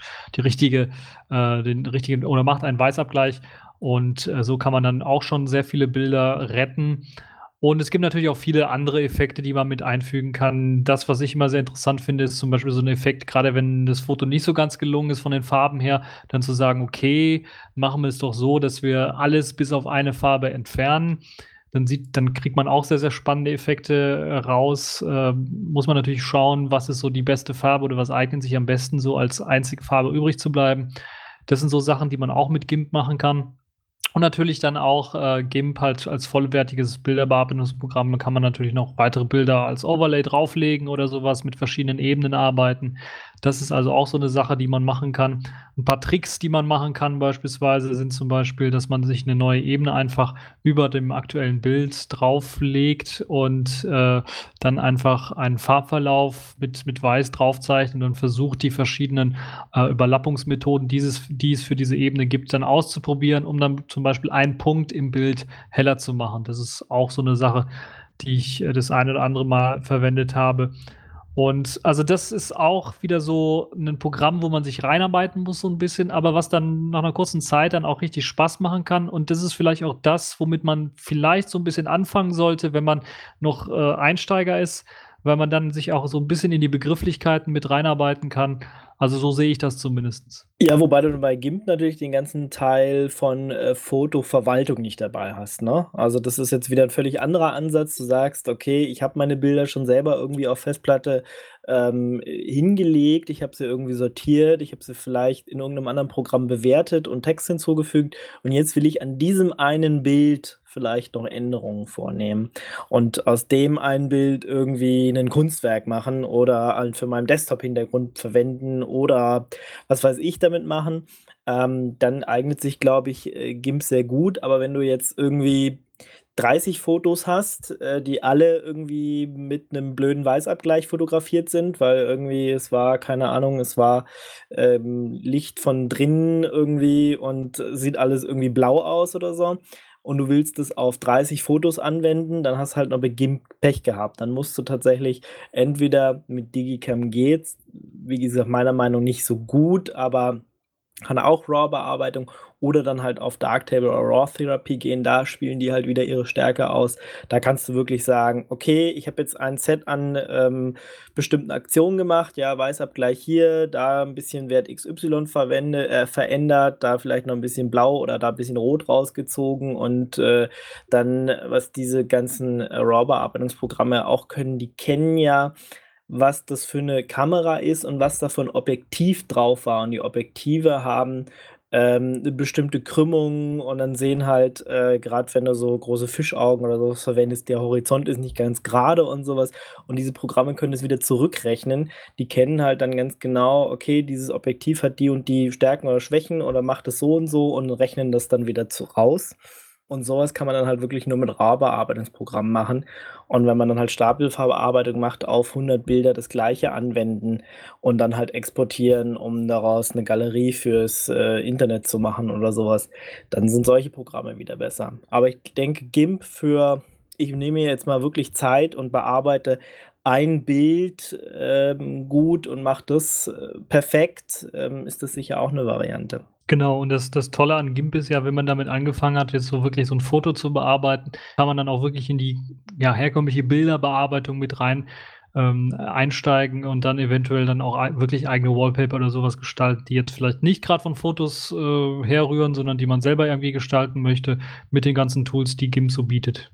den richtigen oder macht einen Weißabgleich und, so kann man dann auch schon sehr viele Bilder retten. Und es gibt natürlich auch viele andere Effekte, die man mit einfügen kann. Das, was ich immer sehr interessant finde, ist zum Beispiel so ein Effekt, gerade wenn das Foto nicht so ganz gelungen ist von den Farben her, dann zu sagen: „Okay, machen wir es doch so, dass wir alles bis auf eine Farbe entfernen.“ Dann kriegt man auch sehr, sehr spannende Effekte, raus. Muss man natürlich schauen, was ist so die beste Farbe oder was eignet sich am besten, so als einzige Farbe übrig zu bleiben. Das sind so Sachen, die man auch mit GIMP machen kann. Und natürlich dann auch, GIMP halt als vollwertiges Bilderbearbeitungsprogramm. Da kann man natürlich noch weitere Bilder als Overlay drauflegen oder sowas, mit verschiedenen Ebenen arbeiten. Das ist also auch so eine Sache, die man machen kann. Ein paar Tricks, die man machen kann beispielsweise, sind zum Beispiel, dass man sich eine neue Ebene einfach über dem aktuellen Bild drauflegt und, dann einfach einen Farbverlauf mit Weiß draufzeichnet und versucht, die verschiedenen, Überlappungsmethoden, die es für diese Ebene gibt, dann auszuprobieren, um dann zum Beispiel einen Punkt im Bild heller zu machen. Das ist auch so eine Sache, die ich, das eine oder andere Mal verwendet habe. Und also, das ist auch wieder so ein Programm, wo man sich reinarbeiten muss so ein bisschen, aber was dann nach einer kurzen Zeit dann auch richtig Spaß machen kann. Und das ist vielleicht auch das, womit man vielleicht so ein bisschen anfangen sollte, wenn man noch, Einsteiger ist, weil man dann sich auch so ein bisschen in die Begrifflichkeiten mit reinarbeiten kann. Also, so sehe ich das zumindest. Ja, wobei du bei GIMP natürlich den ganzen Teil von, Fotoverwaltung nicht dabei hast, ne? Also, das ist jetzt wieder ein völlig anderer Ansatz. Du sagst: „Okay, ich habe meine Bilder schon selber irgendwie auf Festplatte, hingelegt. Ich habe sie irgendwie sortiert. Ich habe sie vielleicht in irgendeinem anderen Programm bewertet und Text hinzugefügt. Und jetzt will ich an diesem einen Bild vielleicht noch Änderungen vornehmen und aus dem einen Bild irgendwie ein Kunstwerk machen oder halt für meinen Desktop-Hintergrund verwenden oder was weiß ich damit machen, dann eignet sich, glaube ich, GIMP sehr gut. Aber wenn du jetzt irgendwie 30 Fotos hast, die alle irgendwie mit einem blöden Weißabgleich fotografiert sind, weil irgendwie es war, keine Ahnung, es war, Licht von drinnen irgendwie und sieht alles irgendwie blau aus oder so und du willst es auf 30 Fotos anwenden, dann hast du halt noch mit GIMP Pech gehabt. Dann musst du tatsächlich entweder mit Digicam geht's, wie gesagt, meiner Meinung nicht so gut, aber kann auch RAW-Bearbeitung oder dann halt auf Darktable oder RAW-Therapy gehen. Da spielen die halt wieder ihre Stärke aus. Da kannst du wirklich sagen: „Okay, ich habe jetzt ein Set an, bestimmten Aktionen gemacht. Ja, Weißabgleich hier, da ein bisschen Wert XY verändert, da vielleicht noch ein bisschen blau oder da ein bisschen rot rausgezogen.“ Und, dann, was diese ganzen, RAW-Bearbeitungsprogramme auch können, die kennen ja, was das für 'ne Kamera ist und was da für 'n Objektiv drauf war. Und die Objektive haben, 'ne bestimmte Krümmung und dann sehen halt, grad wenn du so große Fischaugen oder so was verwendest, der Horizont ist nicht ganz gerade und so was. Und diese Programme können das wieder zurückrechnen. Die kennen halt dann ganz genau: Okay, dieses Objektiv hat die und die Stärken oder Schwächen oder macht es so und so und rechnen das dann wieder raus. Und so was kann man dann halt wirklich nur mit RAW-Bearbeitungsprogrammen machen. Und wenn man dann halt Stapelfarbbearbeitung macht, auf 100 Bilder das Gleiche anwenden und dann halt exportieren, um daraus 'ne Galerie fürs, Internet zu machen oder so was, dann sind solche Programme wieder besser. Aber ich denke, GIMP für ich nehme mir jetzt mal wirklich Zeit und bearbeite ein Bild, gut und mache das, perfekt, ist das sicher auch 'ne Variante. Genau, und das Tolle an GIMP ist ja, wenn man damit angefangen hat, jetzt so wirklich so 'n Foto zu bearbeiten, kann man dann auch wirklich in die, ja, herkömmliche Bilderbearbeitung mit rein, einsteigen und dann eventuell dann auch wirklich eigene Wallpaper oder so was gestalten, die jetzt vielleicht nicht grad von Fotos, herrühren, sondern die man selber irgendwie gestalten möchte mit den ganzen Tools, die GIMP so bietet.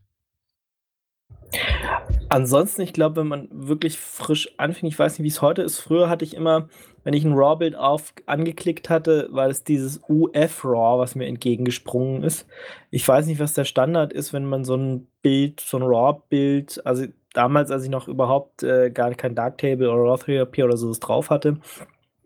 Ansonsten, ich glaube, wenn man wirklich frisch anfing, ich weiß nicht, wie es heute ist. Früher hatte ich immer, wenn ich ein RAW-Bild angeklickt hatte, war es dieses UF-RAW, was mir entgegengesprungen ist. Ich weiß nicht, was der Standard ist, wenn man so ein RAW-Bild, also damals, als ich noch überhaupt, gar kein Darktable oder RAW-Therapy oder so was drauf hatte,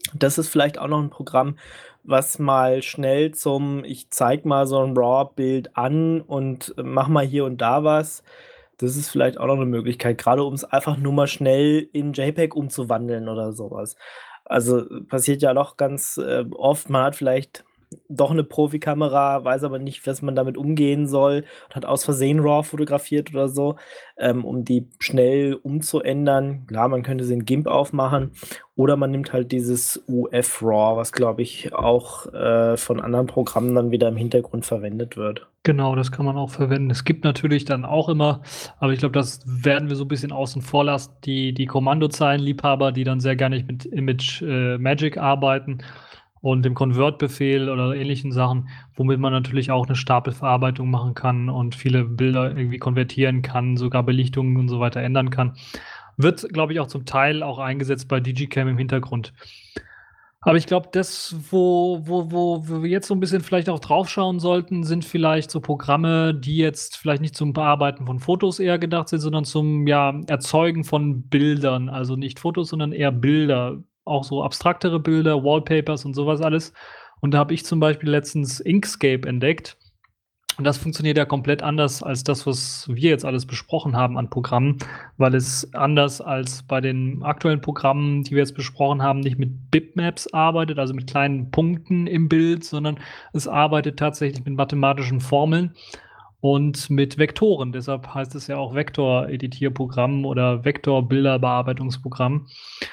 Das ist vielleicht auch noch ein Programm, was mal schnell ich zeige mal so ein RAW-Bild an und mache mal hier und da was. Das ist vielleicht auch noch eine Möglichkeit, gerade um es einfach nur mal schnell in JPEG umzuwandeln oder sowas. Also, passiert ja doch ganz, oft, man hat vielleicht doch eine Profikamera, weiß aber nicht, was man damit umgehen soll und hat aus Versehen RAW fotografiert oder so, um die schnell umzuändern. Klar, man könnte sie in GIMP aufmachen oder man nimmt halt dieses UF-RAW, was, glaube ich, auch, von anderen Programmen dann wieder im Hintergrund verwendet wird. Genau, das kann man auch verwenden. Es gibt natürlich dann auch immer, aber ich glaube, das werden wir so ein bisschen außen vor lassen, die Kommandozeilenliebhaber, die dann sehr gerne mit Image Magic arbeiten und dem Convert-Befehl oder ähnlichen Sachen, womit man natürlich auch eine Stapelverarbeitung machen kann und viele Bilder irgendwie konvertieren kann, sogar Belichtungen und so weiter ändern kann. Wird, glaube ich, auch zum Teil auch eingesetzt bei Digicam im Hintergrund. Aber ich glaube, das, wo wir jetzt so ein bisschen vielleicht auch draufschauen sollten, sind vielleicht so Programme, die jetzt vielleicht nicht zum Bearbeiten von Fotos eher gedacht sind, sondern zum, ja, Erzeugen von Bildern. Also nicht Fotos, sondern eher Bilder. Auch so abstraktere Bilder, Wallpapers und sowas alles. Und da habe ich zum Beispiel letztens Inkscape entdeckt. Und das funktioniert ja komplett anders als das, was wir jetzt alles besprochen haben an Programmen, weil es anders als bei den aktuellen Programmen, die wir jetzt besprochen haben, nicht mit Bitmaps arbeitet, also mit kleinen Punkten im Bild, sondern es arbeitet tatsächlich mit mathematischen Formeln und mit Vektoren. Deshalb heißt es ja auch Vektor-Editierprogramm oder Vektor-Bilderbearbeitungsprogramm.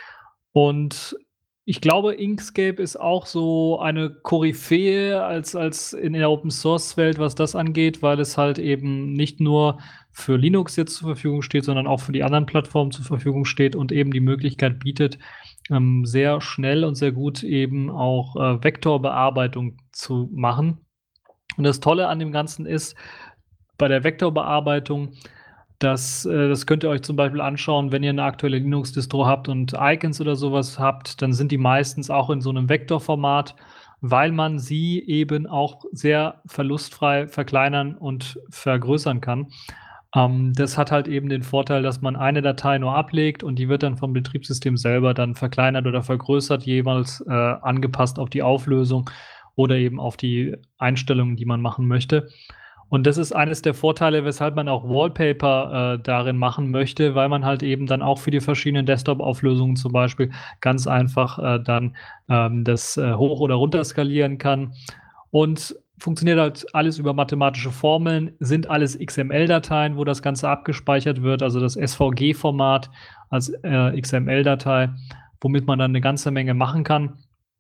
Und ich glaube, Inkscape ist auch so eine Koryphäe als in der Open-Source-Welt, was das angeht, weil es halt eben nicht nur für Linux jetzt zur Verfügung steht, sondern auch für die anderen Plattformen zur Verfügung steht und eben die Möglichkeit bietet, sehr schnell und sehr gut eben auch Vektorbearbeitung zu machen. Und das Tolle an dem Ganzen ist, bei der Vektorbearbeitung, das könnt ihr euch zum Beispiel anschauen, wenn ihr eine aktuelle Linux-Distro habt und Icons oder sowas habt, dann sind die meistens auch in so einem Vektorformat, weil man sie eben auch sehr verlustfrei verkleinern und vergrößern kann. Das hat halt eben den Vorteil, dass man eine Datei nur ablegt und die wird dann vom Betriebssystem selber dann verkleinert oder vergrößert, jeweils angepasst auf die Auflösung oder eben auf die Einstellungen, die man machen möchte. Und das ist eines der Vorteile, weshalb man auch Wallpaper darin machen möchte, weil man halt eben dann auch für die verschiedenen Desktop-Auflösungen zum Beispiel ganz einfach dann das hoch- oder runter skalieren kann. Und funktioniert halt alles über mathematische Formeln, sind alles XML-Dateien, wo das Ganze abgespeichert wird, also das SVG-Format als XML-Datei, womit man dann eine ganze Menge machen kann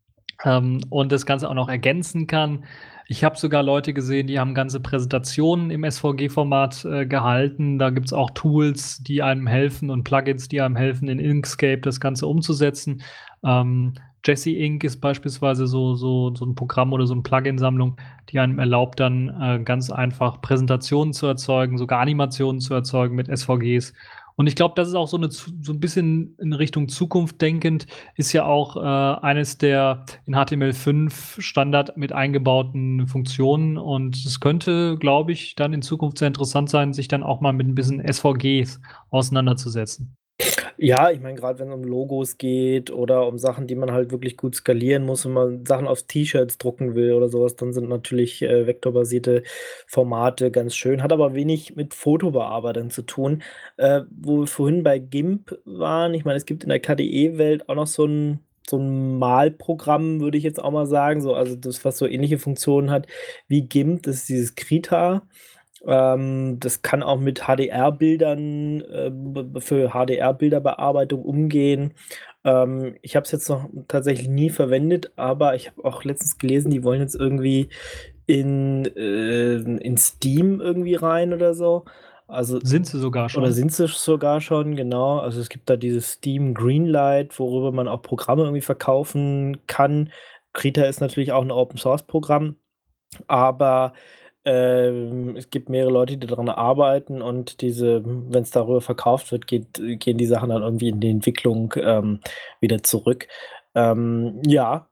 und das Ganze auch noch ergänzen kann. Ich habe sogar Leute gesehen, die haben ganze Präsentationen im SVG-Format gehalten. Da gibt es auch Tools, die einem helfen und Plugins, die einem helfen, in Inkscape das Ganze umzusetzen. Jesse Ink ist beispielsweise so ein Programm oder so eine Plugin-Sammlung, die einem erlaubt, dann ganz einfach Präsentationen zu erzeugen, sogar Animationen zu erzeugen mit SVGs. Und ich glaube, das ist auch so ein bisschen in Richtung Zukunft denkend, ist ja auch eines der in HTML5 Standard mit eingebauten Funktionen. Und es könnte, glaube ich, dann in Zukunft sehr interessant sein, sich dann auch mal mit ein bisschen SVGs auseinanderzusetzen. Ja, ich meine, gerade wenn es um Logos geht oder um Sachen, die man halt wirklich gut skalieren muss, wenn man Sachen auf T-Shirts drucken will oder sowas, dann sind natürlich, vektorbasierte Formate ganz schön, hat aber wenig mit Fotobearbeitung zu tun. Wo wir vorhin bei GIMP waren, ich meine, es gibt in der KDE-Welt auch noch so ein Malprogramm, würde ich jetzt auch mal sagen, so also das, was so ähnliche Funktionen hat wie GIMP, das ist dieses Krita. Das kann auch mit HDR-Bildern, für HDR-Bilderbearbeitung umgehen. Ich habe es jetzt noch tatsächlich nie verwendet, aber ich habe auch letztens gelesen, die wollen jetzt irgendwie in Steam irgendwie rein oder so. Also, Sind sie sogar oder schon. sind sie sogar schon, genau. Also es gibt da dieses Steam Greenlight, worüber man auch Programme irgendwie verkaufen kann. Krita ist natürlich auch ein Open-Source-Programm. Aber, es gibt mehrere Leute, die daran arbeiten und wenn es darüber verkauft wird, gehen die Sachen dann irgendwie in die Entwicklung, wieder zurück. Ja,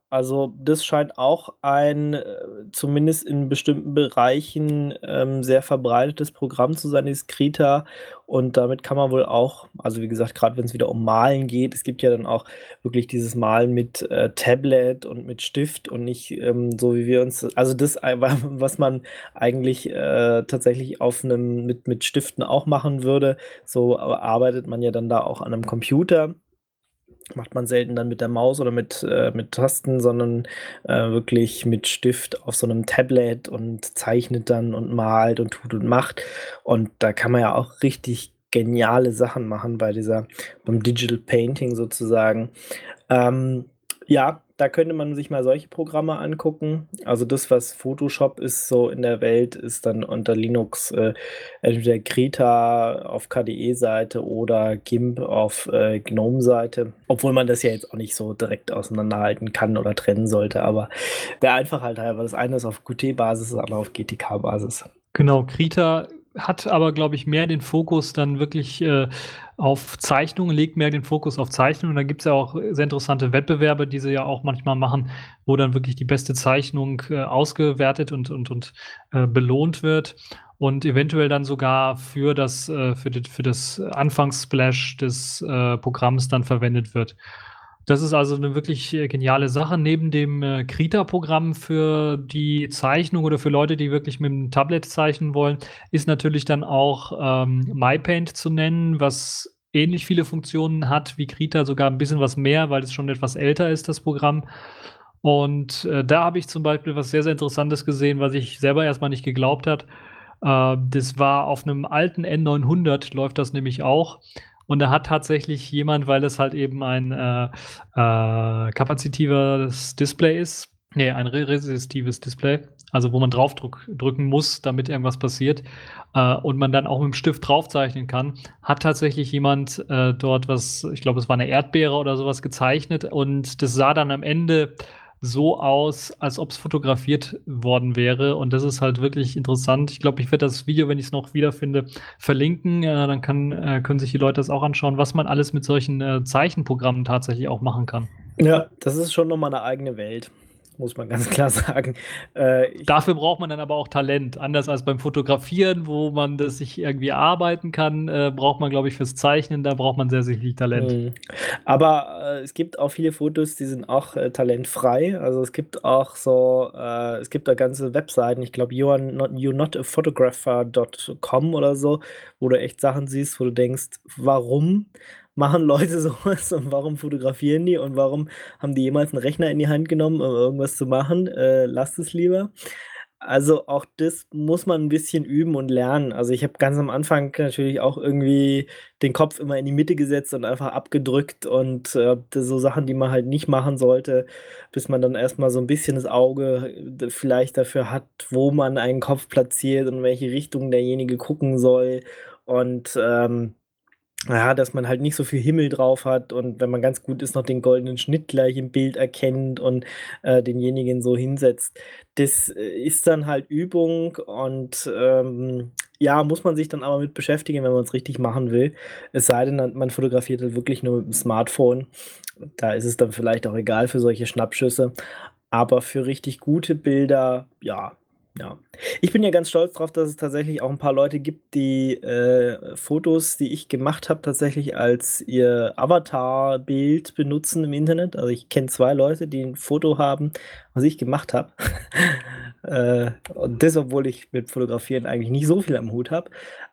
also das scheint auch ein, zumindest in bestimmten Bereichen, sehr verbreitetes Programm zu sein, dieses Krita. Und damit kann man wohl auch, also wie gesagt, gerade wenn es wieder um Malen geht, es gibt ja dann auch wirklich dieses Malen mit Tablet und mit Stift und nicht so wie wir uns, also das, was man eigentlich tatsächlich mit Stiften auch machen würde, so arbeitet man ja dann da auch an einem Computer. Macht man selten dann mit der Maus oder mit Tasten, sondern wirklich mit Stift auf so einem Tablet und zeichnet dann und malt und tut und macht. Und da kann man ja auch richtig geniale Sachen machen beim Digital Painting sozusagen. Ähm, ja, da könnte man sich mal solche Programme angucken. Also das, was Photoshop ist so in der Welt, ist dann unter Linux entweder Krita auf KDE-Seite oder GIMP auf GNOME-Seite. Obwohl man das ja jetzt auch nicht so direkt auseinanderhalten kann oder trennen sollte. Aber der Einfachheit halber, das eine ist auf Qt-Basis, das andere auf GTK-Basis. Genau, Krita hat aber, glaube ich, mehr den Fokus dann wirklich auf Zeichnungen, legt mehr den Fokus auf Zeichnungen. Da gibt es ja auch sehr interessante Wettbewerbe, die sie ja auch manchmal machen, wo dann wirklich die beste Zeichnung ausgewertet und belohnt wird und eventuell dann sogar für das Anfangssplash des Programms dann verwendet wird. Das ist also eine wirklich geniale Sache. Neben dem Krita-Programm für die Zeichnung oder für Leute, die wirklich mit dem Tablet zeichnen wollen, ist natürlich dann auch MyPaint zu nennen, was ähnlich viele Funktionen hat wie Krita, sogar ein bisschen was mehr, weil es schon etwas älter ist, das Programm. Und da habe ich zum Beispiel was sehr, sehr Interessantes gesehen, was ich selber erstmal nicht geglaubt hat. Das war auf einem alten N900, läuft das nämlich auch. Und da hat tatsächlich jemand, weil es halt eben ein kapazitives Display ist, ein resistives Display, also wo man drücken muss, damit irgendwas passiert, und man dann auch mit dem Stift draufzeichnen kann, hat tatsächlich jemand dort ich glaube, es war eine Erdbeere oder sowas gezeichnet und das sah dann am Ende so aus, als ob es fotografiert worden wäre. Und das ist halt wirklich interessant. Ich glaube, ich werde das Video, wenn ich es noch wiederfinde, verlinken. Dann können sich die Leute das auch anschauen, was man alles mit solchen Zeichenprogrammen tatsächlich auch machen kann. Ja, das ist schon nochmal eine eigene Welt, muss man ganz klar sagen. Dafür braucht man dann aber auch Talent. Anders als beim Fotografieren, wo man das sich irgendwie erarbeiten kann, braucht man, glaube ich, fürs Zeichnen, da braucht man sehr, sehr viel Talent. Aber es gibt auch viele Fotos, die sind auch talentfrei. Also es gibt auch es gibt da ganze Webseiten, ich glaube you're not a photographer.com oder so, wo du echt Sachen siehst, wo du denkst, warum machen Leute sowas und warum fotografieren die und warum haben die jemals einen Rechner in die Hand genommen, um irgendwas zu machen? Lasst es lieber. Also auch das muss man ein bisschen üben und lernen. Also ich habe ganz am Anfang natürlich auch irgendwie den Kopf immer in die Mitte gesetzt und einfach abgedrückt und so Sachen, die man halt nicht machen sollte, bis man dann erstmal so ein bisschen das Auge vielleicht dafür hat, wo man einen Kopf platziert und in welche Richtung derjenige gucken soll. Und ja, dass man halt nicht so viel Himmel drauf hat und wenn man ganz gut ist, noch den goldenen Schnitt gleich im Bild erkennt und denjenigen so hinsetzt. Das ist dann halt Übung und ja, muss man sich dann aber mit beschäftigen, wenn man es richtig machen will. Es sei denn, man fotografiert halt wirklich nur mit dem Smartphone. Da ist es dann vielleicht auch egal für solche Schnappschüsse. Aber für richtig gute Bilder, ja, ja. Ich bin ja ganz stolz drauf, dass es tatsächlich auch ein paar Leute gibt, die Fotos, die ich gemacht habe, tatsächlich als ihr Avatar-Bild benutzen im Internet. Also ich kenne 2 Leute, die ein Foto haben, was ich gemacht habe. Und das, obwohl ich mit Fotografieren eigentlich nicht so viel am Hut habe.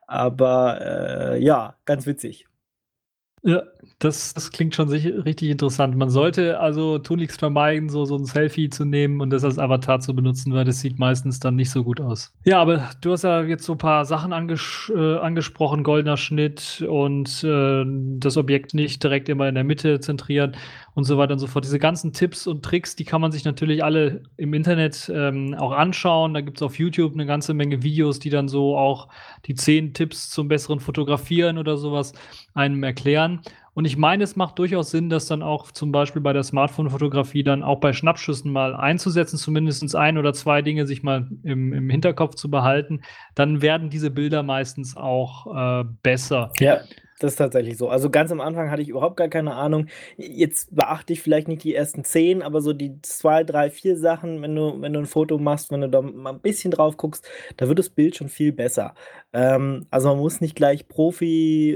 Aber ja, ganz witzig. Ja, das klingt schon richtig interessant. Man sollte also tunlichst vermeiden, so ein Selfie zu nehmen und das als Avatar zu benutzen, weil das sieht meistens dann nicht so gut aus. Ja, aber du hast ja jetzt so ein paar Sachen angesprochen, goldener Schnitt und das Objekt nicht direkt immer in der Mitte zentrieren und so weiter und so fort. Diese ganzen Tipps und Tricks, die kann man sich natürlich alle im Internet auch anschauen. Da gibt es auf YouTube eine ganze Menge Videos, die dann so auch die 10 Tipps zum besseren Fotografieren oder sowas einem erklären. Und ich meine, es macht durchaus Sinn, das dann auch zum Beispiel bei der Smartphone-Fotografie dann auch bei Schnappschüssen mal einzusetzen, zumindest 1 oder 2 Dinge sich mal im Hinterkopf zu behalten. Dann werden diese Bilder meistens auch besser. Ja. Das ist tatsächlich so. Also, ganz am Anfang hatte ich überhaupt gar keine Ahnung. Jetzt beachte ich vielleicht nicht die ersten 10, aber so die 2, 3, 4 Sachen, wenn du 'n Foto machst, wenn du da mal 'n bisschen drauf guckst, da wird das Bild schon viel besser. Also, man muss nicht gleich Profi,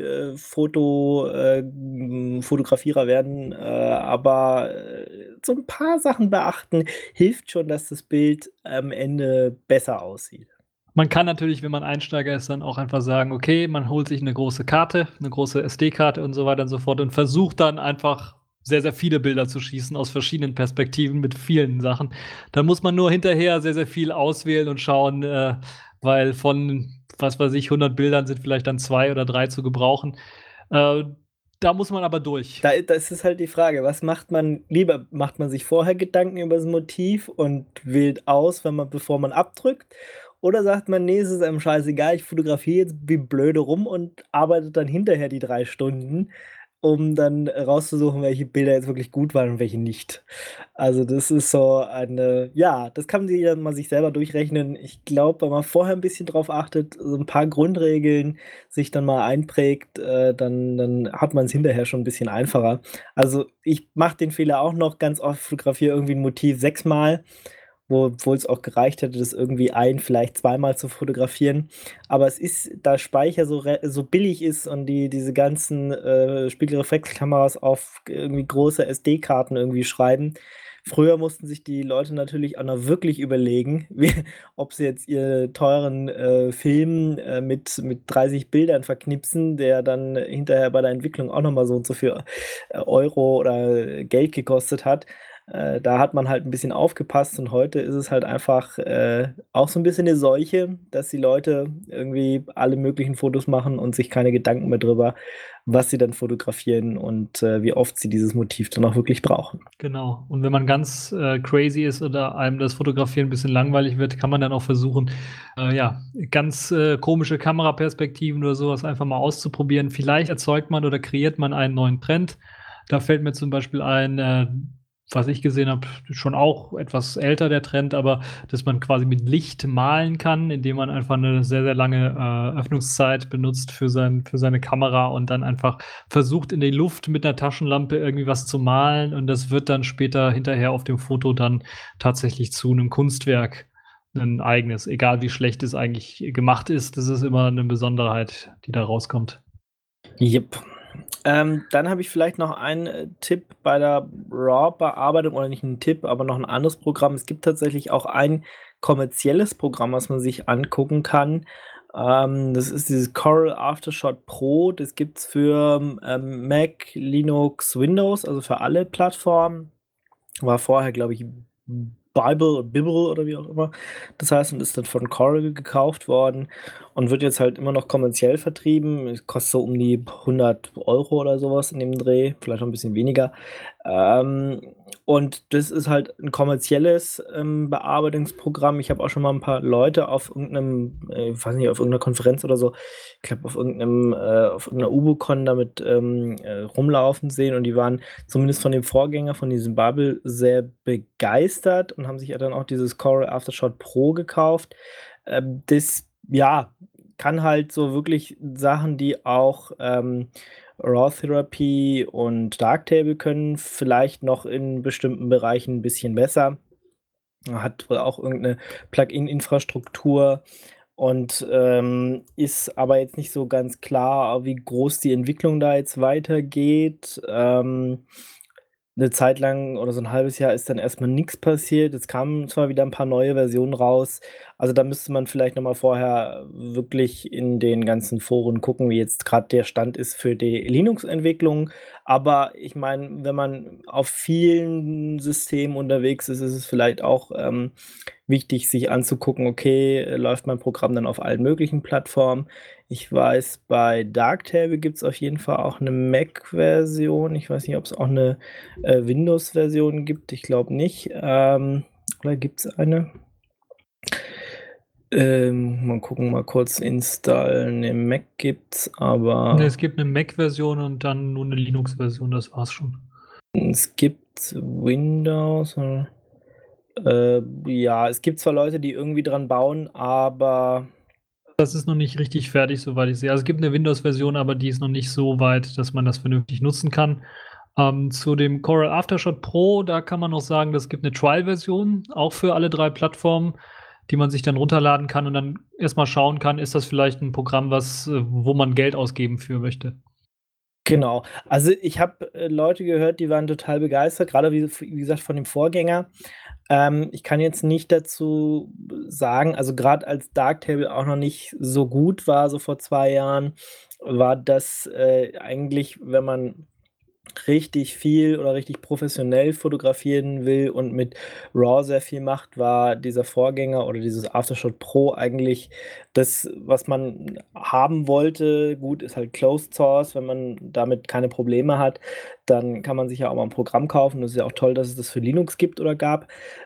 Fotografierer werden, aber, so 'n paar Sachen beachten hilft schon, dass das Bild am Ende besser aussieht. Man kann natürlich, wenn man Einsteiger ist, dann auch einfach sagen: „Okay, man holt sich 'ne große Karte, 'ne große SD-Karte und so weiter und so fort und versucht dann einfach sehr, sehr viele Bilder zu schießen aus verschiedenen Perspektiven mit vielen Sachen.“ Da muss man nur hinterher sehr, sehr viel auswählen und schauen, weil von, was weiß ich, 100 Bildern sind vielleicht dann 2 oder 3 zu gebrauchen. Äh, Da muss man aber durch. Da ist es halt die Frage, was macht man lieber? Macht man sich vorher Gedanken über das Motiv und wählt aus, bevor man abdrückt? Oder sagt man: „Ne, es ist einem scheißegal, ich fotografiere jetzt wie blöde rum und arbeite dann hinterher die 3 Stunden, um dann rauszusuchen, welche Bilder jetzt wirklich gut waren und welche nicht?“ Also, das ist so eine, ja, das kann jeder mal sich selber durchrechnen. Ich glaube, wenn man vorher 'n bisschen drauf achtet, so 'n paar Grundregeln sich dann mal einprägt, dann hat man's hinterher schon 'n bisschen einfacher. Also, ich mache den Fehler auch noch ganz oft, fotografiere irgendwie 'n Motiv sechsmal, obwohl's auch gereicht hätte, das irgendwie vielleicht zweimal zu fotografieren. Aber es ist, da Speicher so billig ist und diese ganzen, Spiegelreflexkameras auf irgendwie große SD-Karten irgendwie schreiben. Früher mussten sich die Leute natürlich auch noch wirklich überlegen, ob sie jetzt ihr teuren, Film, mit 30 Bildern verknipsen, der dann hinterher bei der Entwicklung auch noch mal so und so viel, Euro oder Geld gekostet hat. Da hat man halt 'n bisschen aufgepasst und heute ist es halt einfach, auch so 'n bisschen 'ne Seuche, dass die Leute irgendwie alle möglichen Fotos machen und sich keine Gedanken mehr drüber, was sie dann fotografieren und, wie oft sie dieses Motiv dann auch wirklich brauchen. Genau. Und wenn man ganz, crazy ist oder einem das Fotografieren 'n bisschen langweilig wird, kann man dann auch versuchen, ja, ganz, komische Kameraperspektiven oder so was einfach mal auszuprobieren. Vielleicht erzeugt man oder kreiert man einen neuen Trend. Da fällt mir zum Beispiel ein, was ich gesehen habe, schon auch etwas älter der Trend, aber dass man quasi mit Licht malen kann, indem man einfach 'ne sehr, sehr lange, Öffnungszeit benutzt für seine Kamera und dann einfach versucht, in die Luft mit 'ner Taschenlampe irgendwie was zu malen und das wird dann später hinterher auf dem Foto dann tatsächlich zu 'nem Kunstwerk, 'nen eigenes. Egal wie schlecht es eigentlich gemacht ist, das ist immer 'ne Besonderheit, die da rauskommt. Jipp. Dann habe ich vielleicht noch einen, Tipp bei der RAW-Bearbeitung, oder nicht 'n Tipp, aber noch 'n anderes Programm. Es gibt tatsächlich auch ein kommerzielles Programm, was man sich angucken kann. Das ist dieses Corel Aftershot Pro. Das gibt's für, Mac, Linux, Windows, also für alle Plattformen. War vorher, glaube ich, Bibble oder wie auch immer das heißt, und ist dann von Corel gekauft worden und wird jetzt halt immer noch kommerziell vertrieben. Es kostet so um die 100 € oder sowas in dem Dreh, vielleicht auch 'n bisschen weniger. Ähm, und das ist halt 'n kommerzielles, Bearbeitungsprogramm. Ich habe auch schon mal 'n paar Leute auf irgend 'nem, weiß nicht, auf irgend 'ner Konferenz oder so, ich glaube auf irgend 'ner UBOCon damit, rumlaufen sehen, und die waren zumindest von dem Vorgänger, von diesem Bubble, sehr begeistert und haben sich ja dann auch dieses Corel Aftershot Pro gekauft. Das, ja, kann halt so wirklich Sachen, die auch, Raw Therapy und Darktable können, vielleicht noch in bestimmten Bereichen 'n bisschen besser. Hat wohl auch irgend 'ne Plugin-Infrastruktur und, ist aber jetzt nicht so ganz klar, wie groß die Entwicklung da jetzt weitergeht. 'Ne Zeit lang oder so 'n halbes Jahr ist dann erst mal nix passiert. Jetzt kamen zwar wieder 'n paar neue Versionen raus. Also, da müsste man vielleicht noch mal vorher wirklich in den ganzen Foren gucken, wie jetzt grad der Stand ist für die Linux-Entwicklung. Aber ich meine, wenn man auf vielen Systemen unterwegs ist, ist es vielleicht auch, wichtig, sich anzugucken: „Okay, läuft mein Programm dann auf allen möglichen Plattformen?“ Ich weiß, bei Darktable gibt's auf jeden Fall auch 'ne Mac-Version. Ich weiß nicht, ob's auch 'ne, Windows-Version gibt. Ich glaube nicht. Oder gibt's eine? Mal gucken, mal kurz installen. Ne, Mac gibt's, Ne, aber es gibt 'ne Mac-Version und dann nur 'ne Linux-Version, das war's schon. es gibt Windows, ja, es gibt zwar Leute, die irgendwie dran bauen, aber Das ist noch nicht richtig fertig, soweit ich sehe. Also es gibt eine Windows-Version, aber die ist noch nicht so weit, dass man das vernünftig nutzen kann. Zu dem Corel Aftershot Pro, da kann man noch sagen, es gibt eine Trial-Version, auch für alle 3 Plattformen, die man sich dann runterladen kann und dann erstmal schauen kann, ist das vielleicht ein Programm, wo man Geld ausgeben für möchte. Genau. Also ich habe Leute gehört, die waren total begeistert, gerade wie gesagt von dem Vorgänger. Ich kann jetzt nicht dazu sagen, also gerade als Darktable auch noch nicht so gut war, so vor 2 Jahren, war das eigentlich, wenn man richtig viel oder richtig professionell fotografieren will und mit RAW sehr viel macht, war dieser Vorgänger oder dieses Aftershot Pro eigentlich das, was man haben wollte. Gut, ist halt Closed Source, wenn man damit keine Probleme hat, dann kann man sich ja auch mal ein Programm kaufen. Das ist ja auch toll, dass es das für Linux gibt oder gab.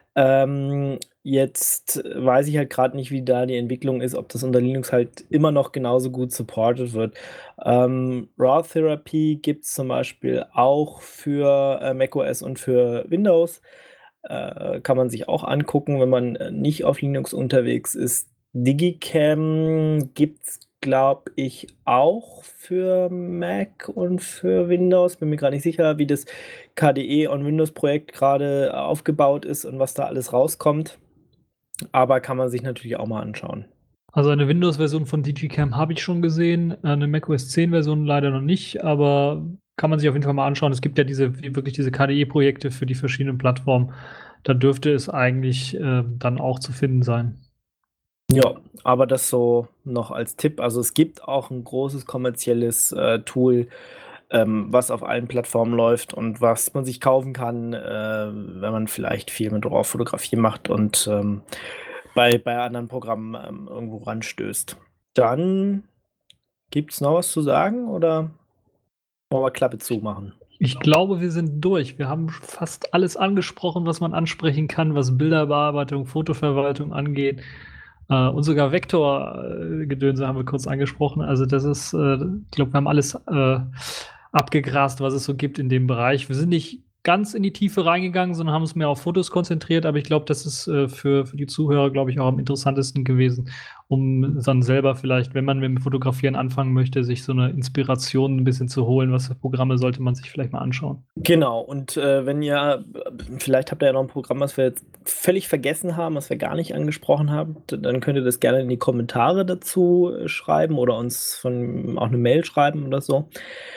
Jetzt weiß ich halt gerade nicht, wie da die Entwicklung ist, ob das unter Linux halt immer noch genauso gut supported wird. RAW Therapy gibt es zum Beispiel auch für macOS und für Windows. Kann man sich auch angucken, wenn man nicht auf Linux unterwegs ist. Digicam gibt es, glaube ich, auch für Mac und für Windows. Bin mir gerade nicht sicher, wie das KDE on Windows Projekt gerade aufgebaut ist und was da alles rauskommt. Aber kann man sich natürlich auch mal anschauen. Also eine Windows-Version von Digicam habe ich schon gesehen, eine macOS 10-Version leider noch nicht, aber kann man sich auf jeden Fall mal anschauen. Es gibt ja wirklich diese KDE-Projekte für die verschiedenen Plattformen. Da dürfte es eigentlich dann auch zu finden sein. Ja, aber das so noch als Tipp. Also es gibt auch ein großes kommerzielles Tool, was auf allen Plattformen läuft und was man sich kaufen kann, wenn man vielleicht viel mit RAW-Fotografie macht und bei anderen Programmen irgendwo ranstößt. Dann gibt es noch was zu sagen oder wollen wir Klappe zumachen? Ich glaube, wir sind durch. Wir haben fast alles angesprochen, was man ansprechen kann, was Bilderbearbeitung, Fotoverwaltung angeht. Und sogar Vektorgedönse haben wir kurz angesprochen. Also das ist, ich glaube, wir haben alles abgegrast, was es so gibt in dem Bereich. Wir sind nicht ganz in die Tiefe reingegangen, sondern haben uns mehr auf Fotos konzentriert. Aber ich glaube, das ist für die Zuhörer, glaube ich, auch am interessantesten gewesen, um dann selber vielleicht, wenn man mit dem Fotografieren anfangen möchte, sich so eine Inspiration ein bisschen zu holen. Was für Programme sollte man sich vielleicht mal anschauen? Genau, und wenn ihr, vielleicht habt ihr ja noch ein Programm, was wir jetzt völlig vergessen haben, was wir gar nicht angesprochen haben, dann könnt ihr das gerne in die Kommentare dazu schreiben oder uns auch eine Mail schreiben oder so.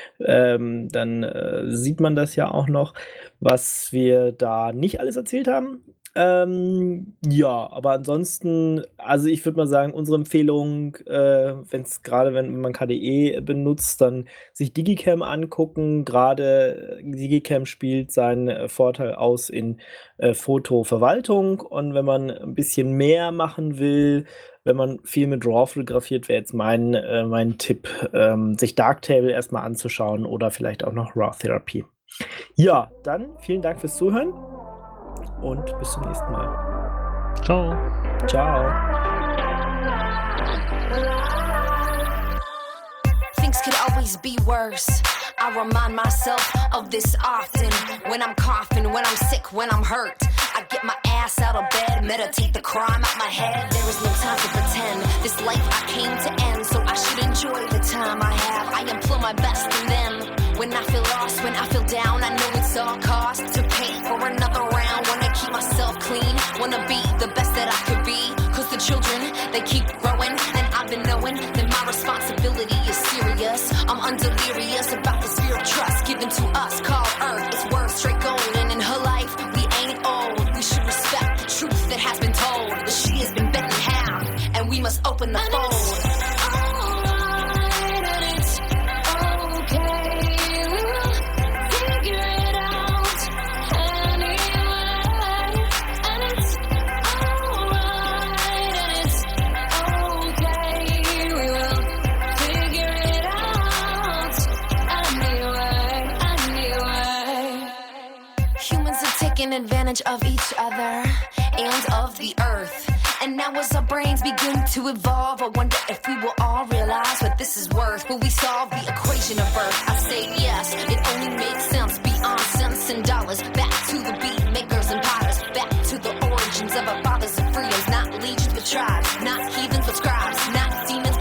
Dann sieht man das ja auch noch, was wir da nicht alles erzählt haben. Ja, aber ansonsten, also ich würde mal sagen, unsere Empfehlung, wenn man KDE benutzt, dann sich Digicam angucken. Gerade Digicam spielt seinen Vorteil aus in Fotoverwaltung. Und wenn man ein bisschen mehr machen will, wenn man viel mit RAW fotografiert, wäre jetzt mein Tipp, sich Darktable erstmal anzuschauen oder vielleicht auch noch RAW Therapy. Ja, dann vielen Dank fürs Zuhören und bis zum nächsten Mal. Ciao. Ciao. Things could always be worse. I remind myself of this often. When I'm coughing, when I'm sick, when I'm hurt, I get my ass out of bed, meditate the crime out my head. There is no time to pretend. This life I came to end, so I should enjoy the time I have. I employ my best in them. When I feel lost, when I feel down, I know it's all cost to pay for another round. Wanna keep myself clean, wanna be the best that I could be. Cause the children, they keep growing, and I've been knowing that my responsibility is serious. I'm undelirious about the sphere of trust given to us, called Earth. It's worth straight gold, and in her life, we ain't old. We should respect the truth that has been told. That she has been bent in half, and we must open the fold. Advantage of each other and of the earth. And now as our brains begin to evolve, I wonder if we will all realize what this is worth. Will we solve the equation of birth? I say yes, it only makes sense beyond cents and dollars. Back to the beat makers and potters, back to the origins of our fathers and freedoms. Not legions but tribes, not heathens but scribes, not demons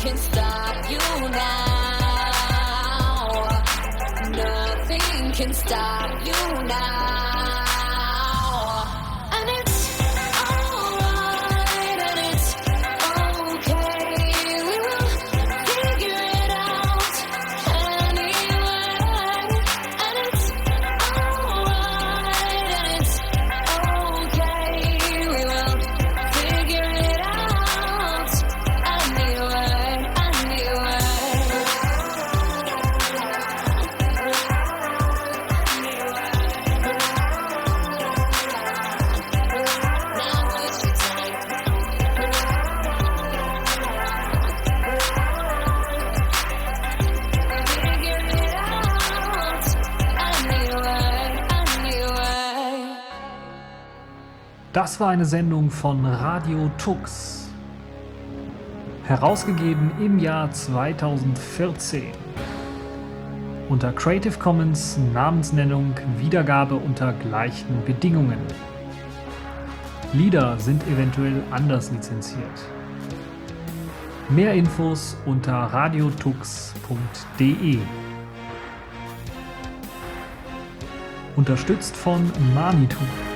can stop you now. Nothing can stop you now. And it's alright, and it's okay. We will figure it out anyway. And it's alright, and it's okay. We will figure it out anyway, anyway. Now waste your time. Figure it out anyway, anyway. Das war eine Sendung von Radio Tux. Herausgegeben im Jahr 2014. Unter Creative Commons Namensnennung Wiedergabe unter gleichen Bedingungen. Lieder sind eventuell anders lizenziert. Mehr Infos unter radiotux.de. Unterstützt von Manitou.